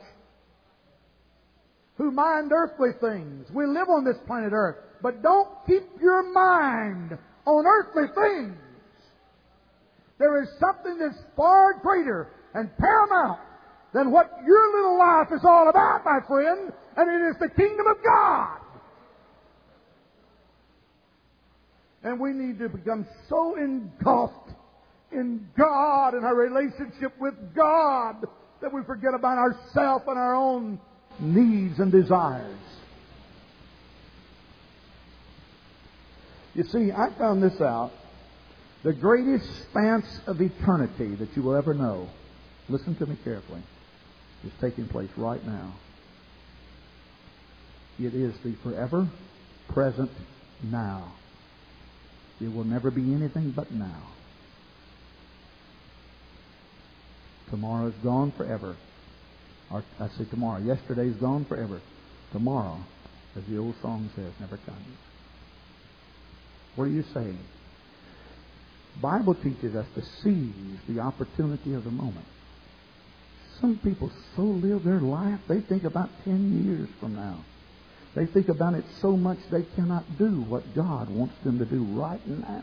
Who mind earthly things. We live on this planet Earth, but don't keep your mind on earthly things. There is something that's far greater and paramount than what your little life is all about, my friend, and it is the kingdom of God. And we need to become so engulfed in God and our relationship with God that we forget about ourselves and our own needs and desires. You see, I found this out. The greatest expanse of eternity that you will ever know, listen to me carefully, is taking place right now. It is the forever present now. It will never be anything but now. Tomorrow is gone forever. Or I say tomorrow. Yesterday's gone forever. Tomorrow, as the old song says, never comes. What are you saying? The Bible teaches us to seize the opportunity of the moment. Some people so live their life, they think about 10 years from now. They think about it so much they cannot do what God wants them to do right now.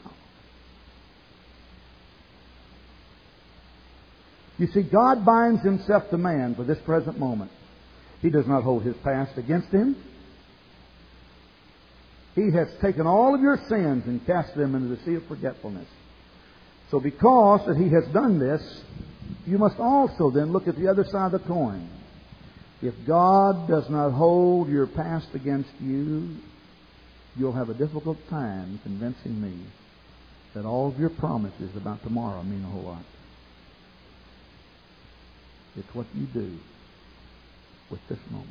You see, God binds Himself to man for this present moment. He does not hold His past against him. He has taken all of your sins and cast them into the sea of forgetfulness. So because that He has done this, you must also then look at the other side of the coin. If God does not hold your past against you, you'll have a difficult time convincing me that all of your promises about tomorrow mean a whole lot. It's what you do with this moment.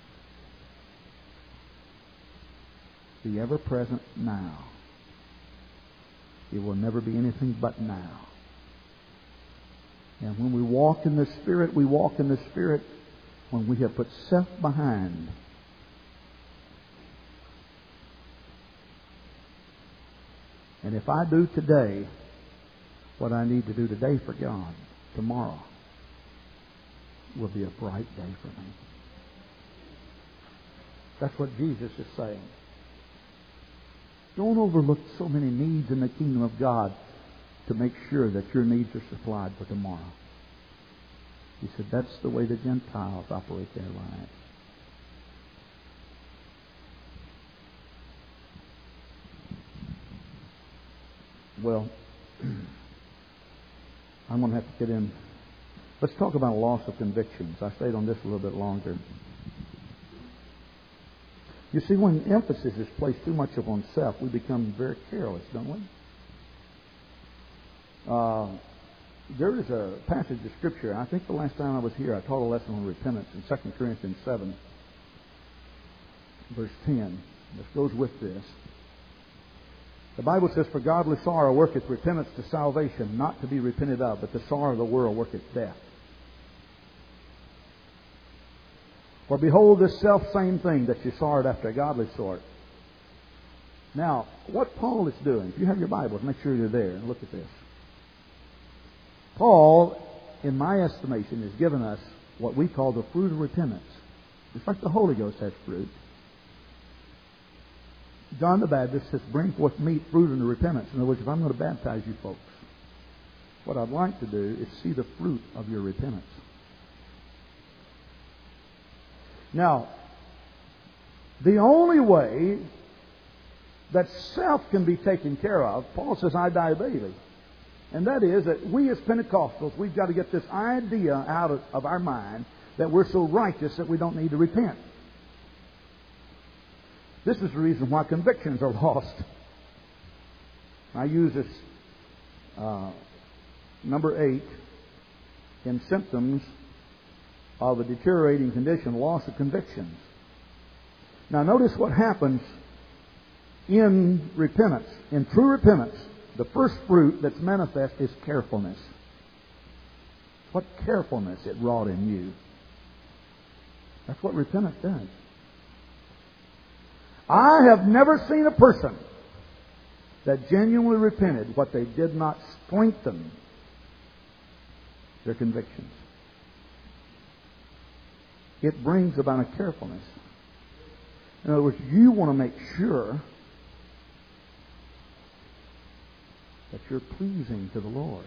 The ever-present now. It will never be anything but now. And when we walk in the Spirit, we walk in the Spirit when we have put self behind. And if I do today what I need to do today for God, tomorrow will be a bright day for me. That's what Jesus is saying. Don't overlook so many needs in the kingdom of God to make sure that your needs are supplied for tomorrow. He said that's the way the Gentiles operate their lives. Well, I'm going to have to get in. Let's talk about loss of convictions. I stayed on this a little bit longer. You see, when emphasis is placed too much upon self, we become very careless, don't we? There is a passage of Scripture. I think the last time I was here, I taught a lesson on repentance in 2 Corinthians 7, verse 10. This goes with this. The Bible says, "For godly sorrow worketh repentance to salvation, not to be repented of, but the sorrow of the world worketh death. For behold, this self-same thing that you sorrowed after a godly sort." Now, what Paul is doing, if you have your Bibles, make sure you're there and look at this. Paul, in my estimation, has given us what we call the fruit of repentance. Just like the Holy Ghost has fruit. John the Baptist says, "Bring forth meat, fruit unto repentance." In other words, if I'm going to baptize you folks, what I'd like to do is see the fruit of your repentance. Now, the only way that self can be taken care of, Paul says, "I die daily." And that is that we as Pentecostals, we've got to get this idea out of our mind that we're so righteous that we don't need to repent. This is the reason why convictions are lost. I use this number 8 in symptoms of a deteriorating condition, loss of convictions. Now notice what happens in repentance. In true repentance, the first fruit that's manifest is carefulness. What carefulness it wrought in you. That's what repentance does. I have never seen a person that genuinely repented what they did not strengthen their convictions. It brings about a carefulness. In other words, you want to make sure that you're pleasing to the Lord.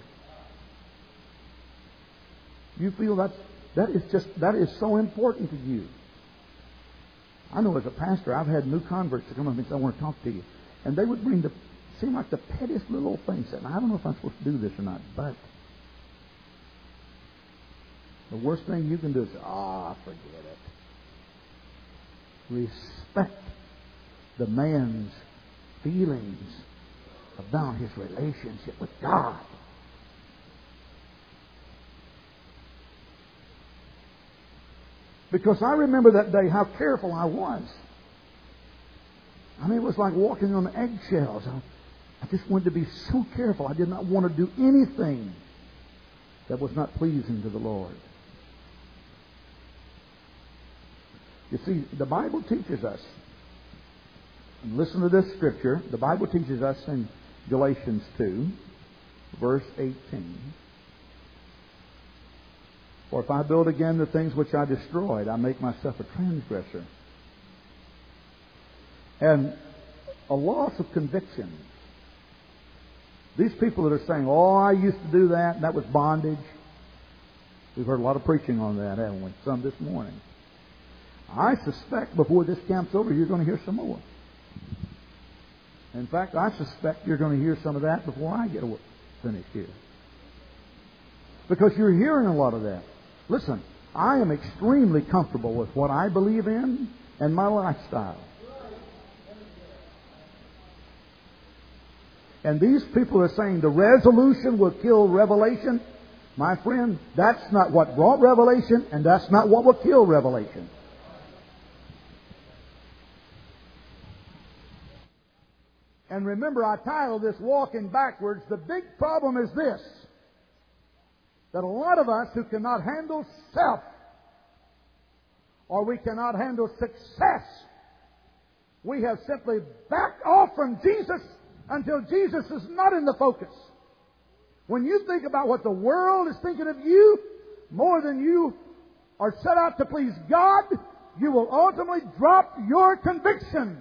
You feel that is so important to you. I know as a pastor, I've had new converts to come up and say, "I want to talk to you." And they would seem like the pettiest little things. And I don't know if I'm supposed to do this or not, but the worst thing you can do is say, forget it. Respect the man's feelings about his relationship with God. Because I remember that day how careful I was. I mean, it was like walking on eggshells. I just wanted to be so careful. I did not want to do anything that was not pleasing to the Lord. You see, the Bible teaches us, and listen to this scripture, the Bible teaches us in Galatians 2, verse 18. "For if I build again the things which I destroyed, I make myself a transgressor." And a loss of conviction. These people that are saying, "I used to do that, and that was bondage." We've heard a lot of preaching on that, haven't we? Some this morning. I suspect before this camp's over, you're going to hear some more. In fact, I suspect you're going to hear some of that before I get finished here. Because you're hearing a lot of that. Listen, I am extremely comfortable with what I believe in and my lifestyle. And these people are saying the resolution will kill revelation. My friend, that's not what brought revelation, and that's not what will kill revelation. And remember, I titled this "Walking Backwards." The big problem is this: that a lot of us who cannot handle self, or we cannot handle success, we have simply backed off from Jesus until Jesus is not in the focus. When you think about what the world is thinking of you, more than you are set out to please God, you will ultimately drop your convictions.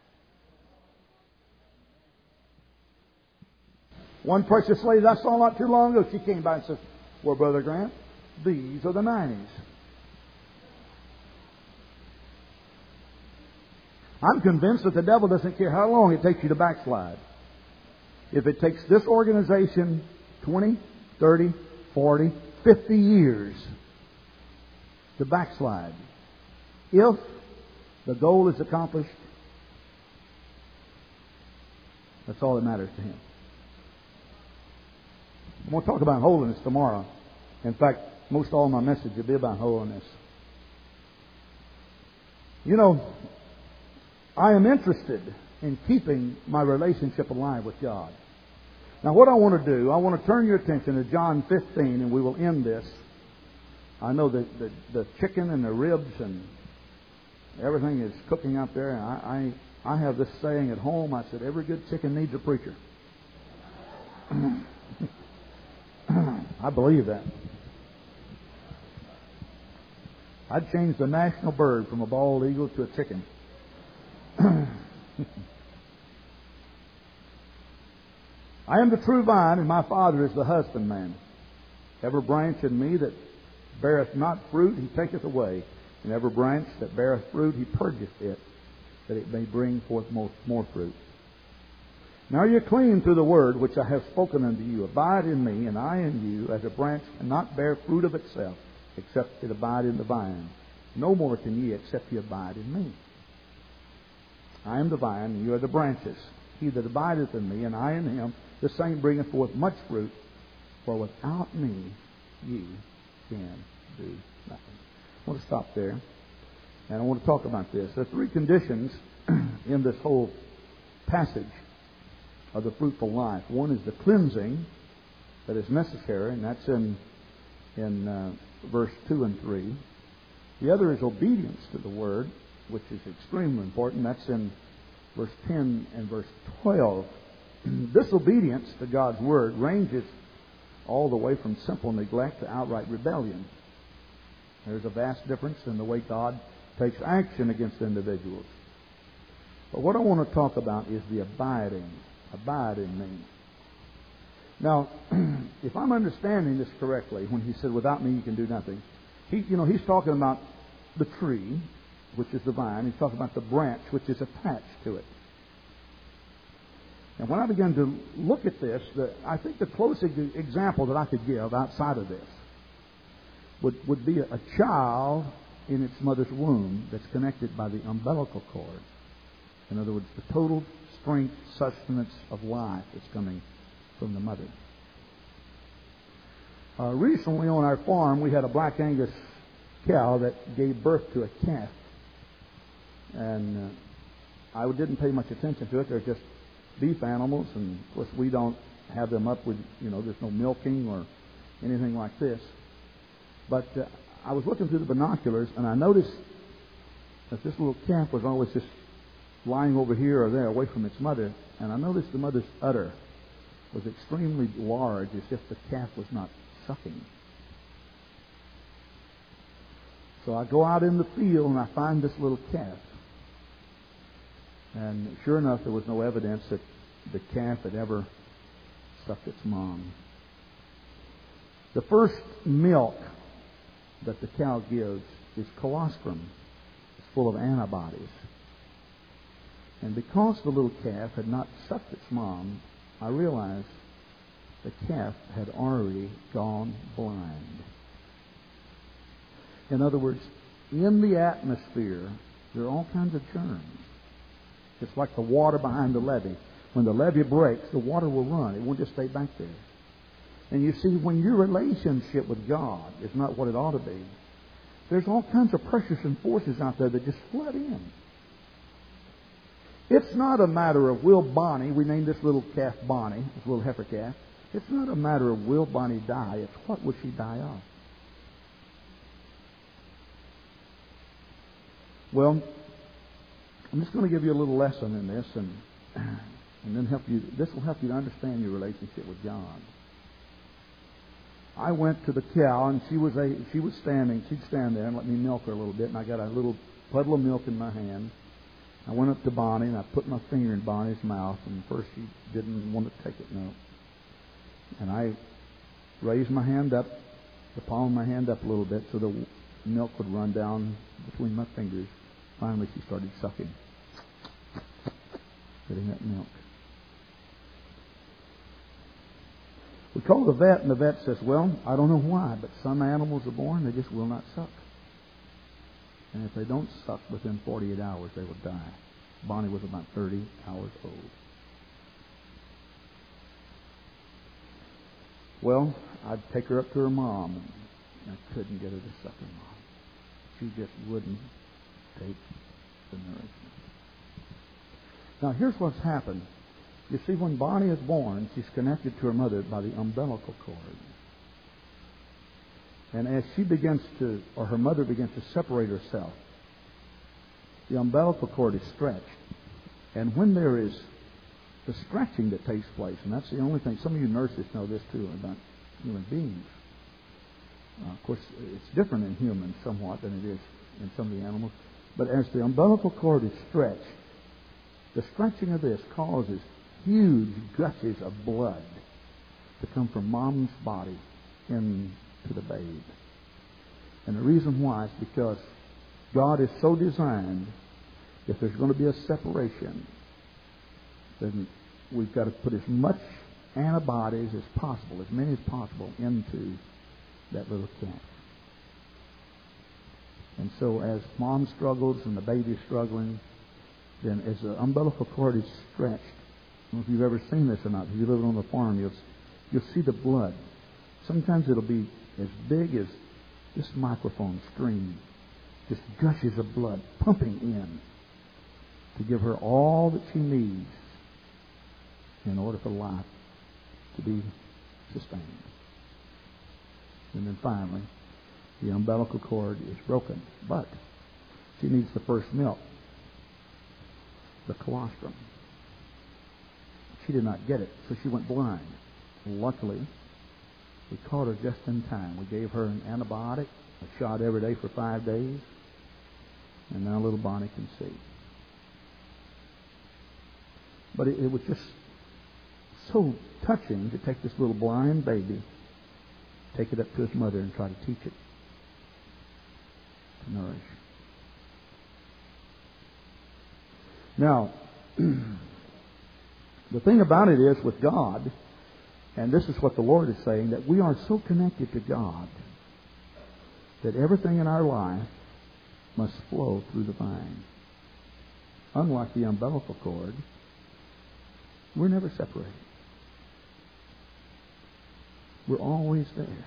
One precious lady I saw not too long ago, she came by and said, "Well, Brother Grant, these are the 90s. I'm convinced that the devil doesn't care how long it takes you to backslide. If it takes this organization 20, 30, 40, 50 years to backslide, if the goal is accomplished, that's all that matters to him." I'm going to talk about holiness tomorrow. In fact, most all my message will be about holiness. You know, I am interested in keeping my relationship alive with God. Now, what I want to do, I want to turn your attention to John 15, and we will end this. I know that the chicken and the ribs and everything is cooking out there. And I have this saying at home. I said, every good chicken needs a preacher. I believe that. I'd change the national bird from a bald eagle to a chicken. I am the true vine, and my Father is the husbandman. Every branch in me that beareth not fruit, he taketh away. And every branch that beareth fruit, he purgeth it, that it may bring forth more fruit. Now you're clean through the word which I have spoken unto you. Abide in me, and I in you, as a branch cannot bear fruit of itself, except it abide in the vine. No more can ye, except ye abide in me. I am the vine, and you are the branches. He that abideth in me, and I in him, the same bringeth forth much fruit. For without me ye can do nothing. I want to stop there, and I want to talk about this. There are three conditions in this whole passage of the fruitful life. One is the cleansing that is necessary, and that's in verse 2 and 3. The other is obedience to the Word, which is extremely important. That's in verse 10 and verse 12. Disobedience to God's Word ranges all the way from simple neglect to outright rebellion. There's a vast difference in the way God takes action against individuals. But what I want to talk about is the abiding. Abide in me. Now, if I'm understanding this correctly, when he said, without me you can do nothing, he's talking about the tree, which is the vine. He's talking about the branch, which is attached to it. And when I began to look at this, I think the closest example that I could give outside of this would be a child in its mother's womb that's connected by the umbilical cord. In other words, the total strength, sustenance of life is coming from the mother. Recently on our farm, we had a Black Angus cow that gave birth to a calf. And I didn't pay much attention to it. They're just beef animals, and of course we don't have them up with, there's no milking or anything like this. But I was looking through the binoculars, and I noticed that this little calf was always just lying over here or there away from its mother, and I noticed the mother's udder was extremely large, as if the calf was not sucking. So I go out in the field and I find this little calf. And sure enough, there was no evidence that the calf had ever sucked its mom. The first milk that the cow gives is colostrum. It's full of antibodies. And because the little calf had not sucked its mom, I realized the calf had already gone blind. In other words, in the atmosphere, there are all kinds of germs. It's like the water behind the levee. When the levee breaks, the water will run. It won't just stay back there. And you see, when your relationship with God is not what it ought to be, there's all kinds of pressures and forces out there that just flood in. It's not a matter of will Bonnie, we named this little calf Bonnie, this little heifer calf. It's not a matter of will Bonnie die. It's what would she die of. Well, I'm just going to give you a little lesson in this, and then help you. This will help you to understand your relationship with God. I went to the cow, and she was standing. She'd stand there and let me milk her a little bit, and I got a little puddle of milk in my hand. I went up to Bonnie, and I put my finger in Bonnie's mouth, and first she didn't want to take it, no. And I raised my hand up, the palm of my hand up a little bit, so the milk would run down between my fingers. Finally, she started sucking, getting that milk. We called the vet, and the vet says, well, I don't know why, but some animals are born, they just will not suck. And if they don't suck within 48 hours, they will die. Bonnie was about 30 hours old. Well, I'd take her up to her mom, and I couldn't get her to suck her mom. She just wouldn't take the nourishment. Now, here's what's happened. You see, when Bonnie is born, she's connected to her mother by the umbilical cord. And as she begins to, or her mother begins to separate herself, the umbilical cord is stretched. And when there is the stretching that takes place, and that's the only thing, some of you nurses know this too about human beings. Of course, it's different in humans somewhat than it is in some of the animals. But as the umbilical cord is stretched, the stretching of this causes huge gushes of blood to come from mom's body into the babe. And the reason why is because God is so designed, if there's going to be a separation, then we've got to put as much antibodies as possible, as many as possible, into that little cat. And so as mom struggles and the baby's struggling, then as the umbilical cord is stretched, I don't know if you've ever seen this or not. If you live on the farm, you'll see the blood. Sometimes it'll be as big as this microphone screen, just gushes of blood pumping in to give her all that she needs in order for life to be sustained. And then finally, the umbilical cord is broken. But she needs the first milk, the colostrum. She did not get it, so she went blind. Luckily, we caught her just in time. We gave her an antibiotic, a shot every day for 5 days, and now little Bonnie can see. But it was just so touching to take this little blind baby, take it up to his mother and try to teach it to nourish. Now, the thing about it is with God, and this is what the Lord is saying, that we are so connected to God that everything in our life must flow through the vine. Unlike the umbilical cord, we're never separated. We're always there.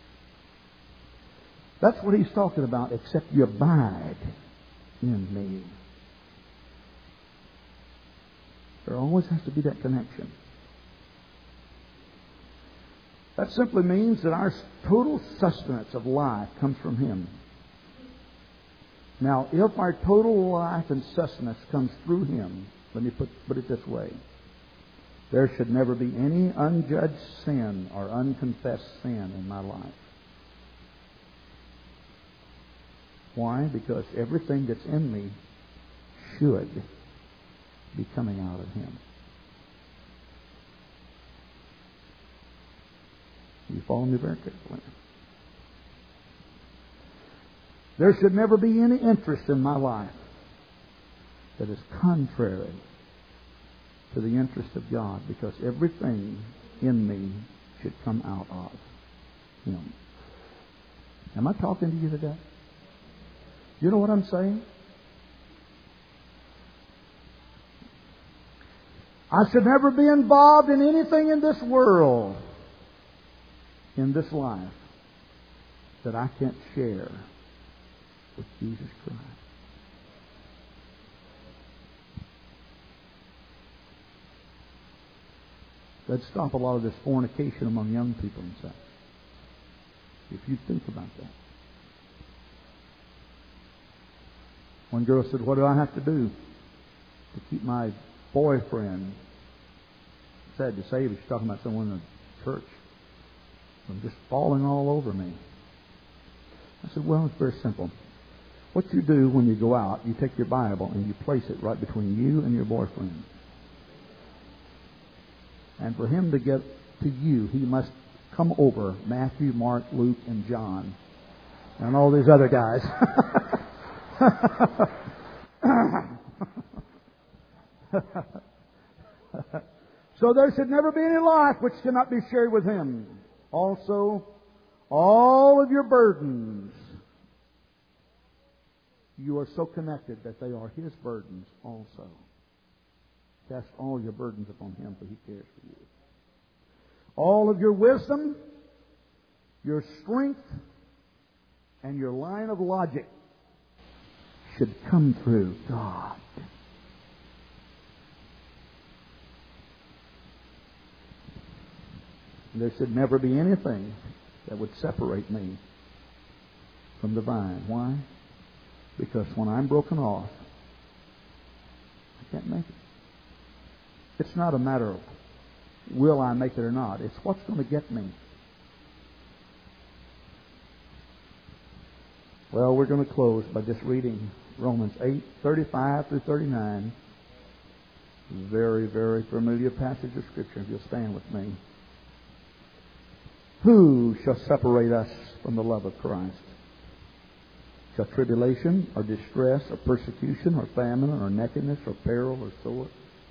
That's what he's talking about, except you abide in me. There always has to be that connection. That simply means that our total sustenance of life comes from him. Now, if our total life and sustenance comes through him, let me put it this way. There should never be any unjudged sin or unconfessed sin in my life. Why? Because everything that's in me should be coming out of him. You follow me very carefully. There should never be any interest in my life that is contrary to the interest of God, because everything in me should come out of him. Am I talking to you today? You know what I'm saying? I should never be involved in anything in this world, in this life, that I can't share with Jesus Christ. That'd stop a lot of this fornication among young people and such, if you think about that. One girl said, "What do I have to do to keep my boyfriend," sad to say, but she's talking about someone in the church, "from just falling all over me?" I said, "Well, it's very simple. What you do when you go out, you take your Bible and you place it right between you and your boyfriend. And for him to get to you, he must come over Matthew, Mark, Luke, and John, and all these other guys." So there should never be any life which cannot be shared with him. Also, all of your burdens, you are so connected that they are his burdens also. Cast all your burdens upon him, for he cares for you. All of your wisdom, your strength, and your line of logic should come through God. There should never be anything that would separate me from the vine. Why? Because when I'm broken off, I can't make it. It's not a matter of will I make it or not. It's what's going to get me. Well, we're going to close by just reading Romans 8:35 through 39. Very, very familiar passage of Scripture. If you'll stand with me. Who shall separate us from the love of Christ? Shall tribulation, or distress, or persecution, or famine, or nakedness, or peril, or sword?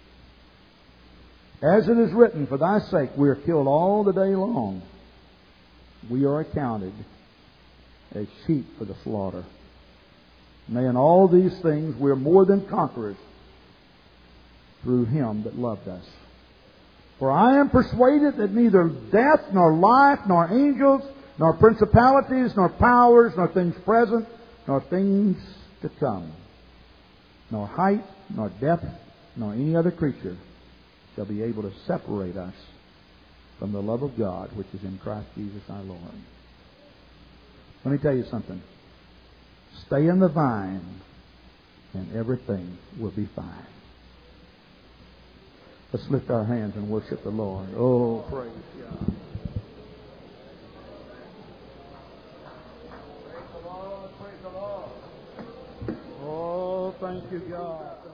As it is written, for thy sake we are killed all the day long. We are accounted as sheep for the slaughter. Nay, in all these things we are more than conquerors through Him that loved us. For I am persuaded that neither death, nor life, nor angels, nor principalities, nor powers, nor things present, nor things to come, nor height, nor depth, nor any other creature shall be able to separate us from the love of God which is in Christ Jesus our Lord. Let me tell you something. Stay in the vine and everything will be fine. Let's lift our hands and worship the Lord. Oh, praise God. Praise the Lord. Praise the Lord. Oh, thank you, God.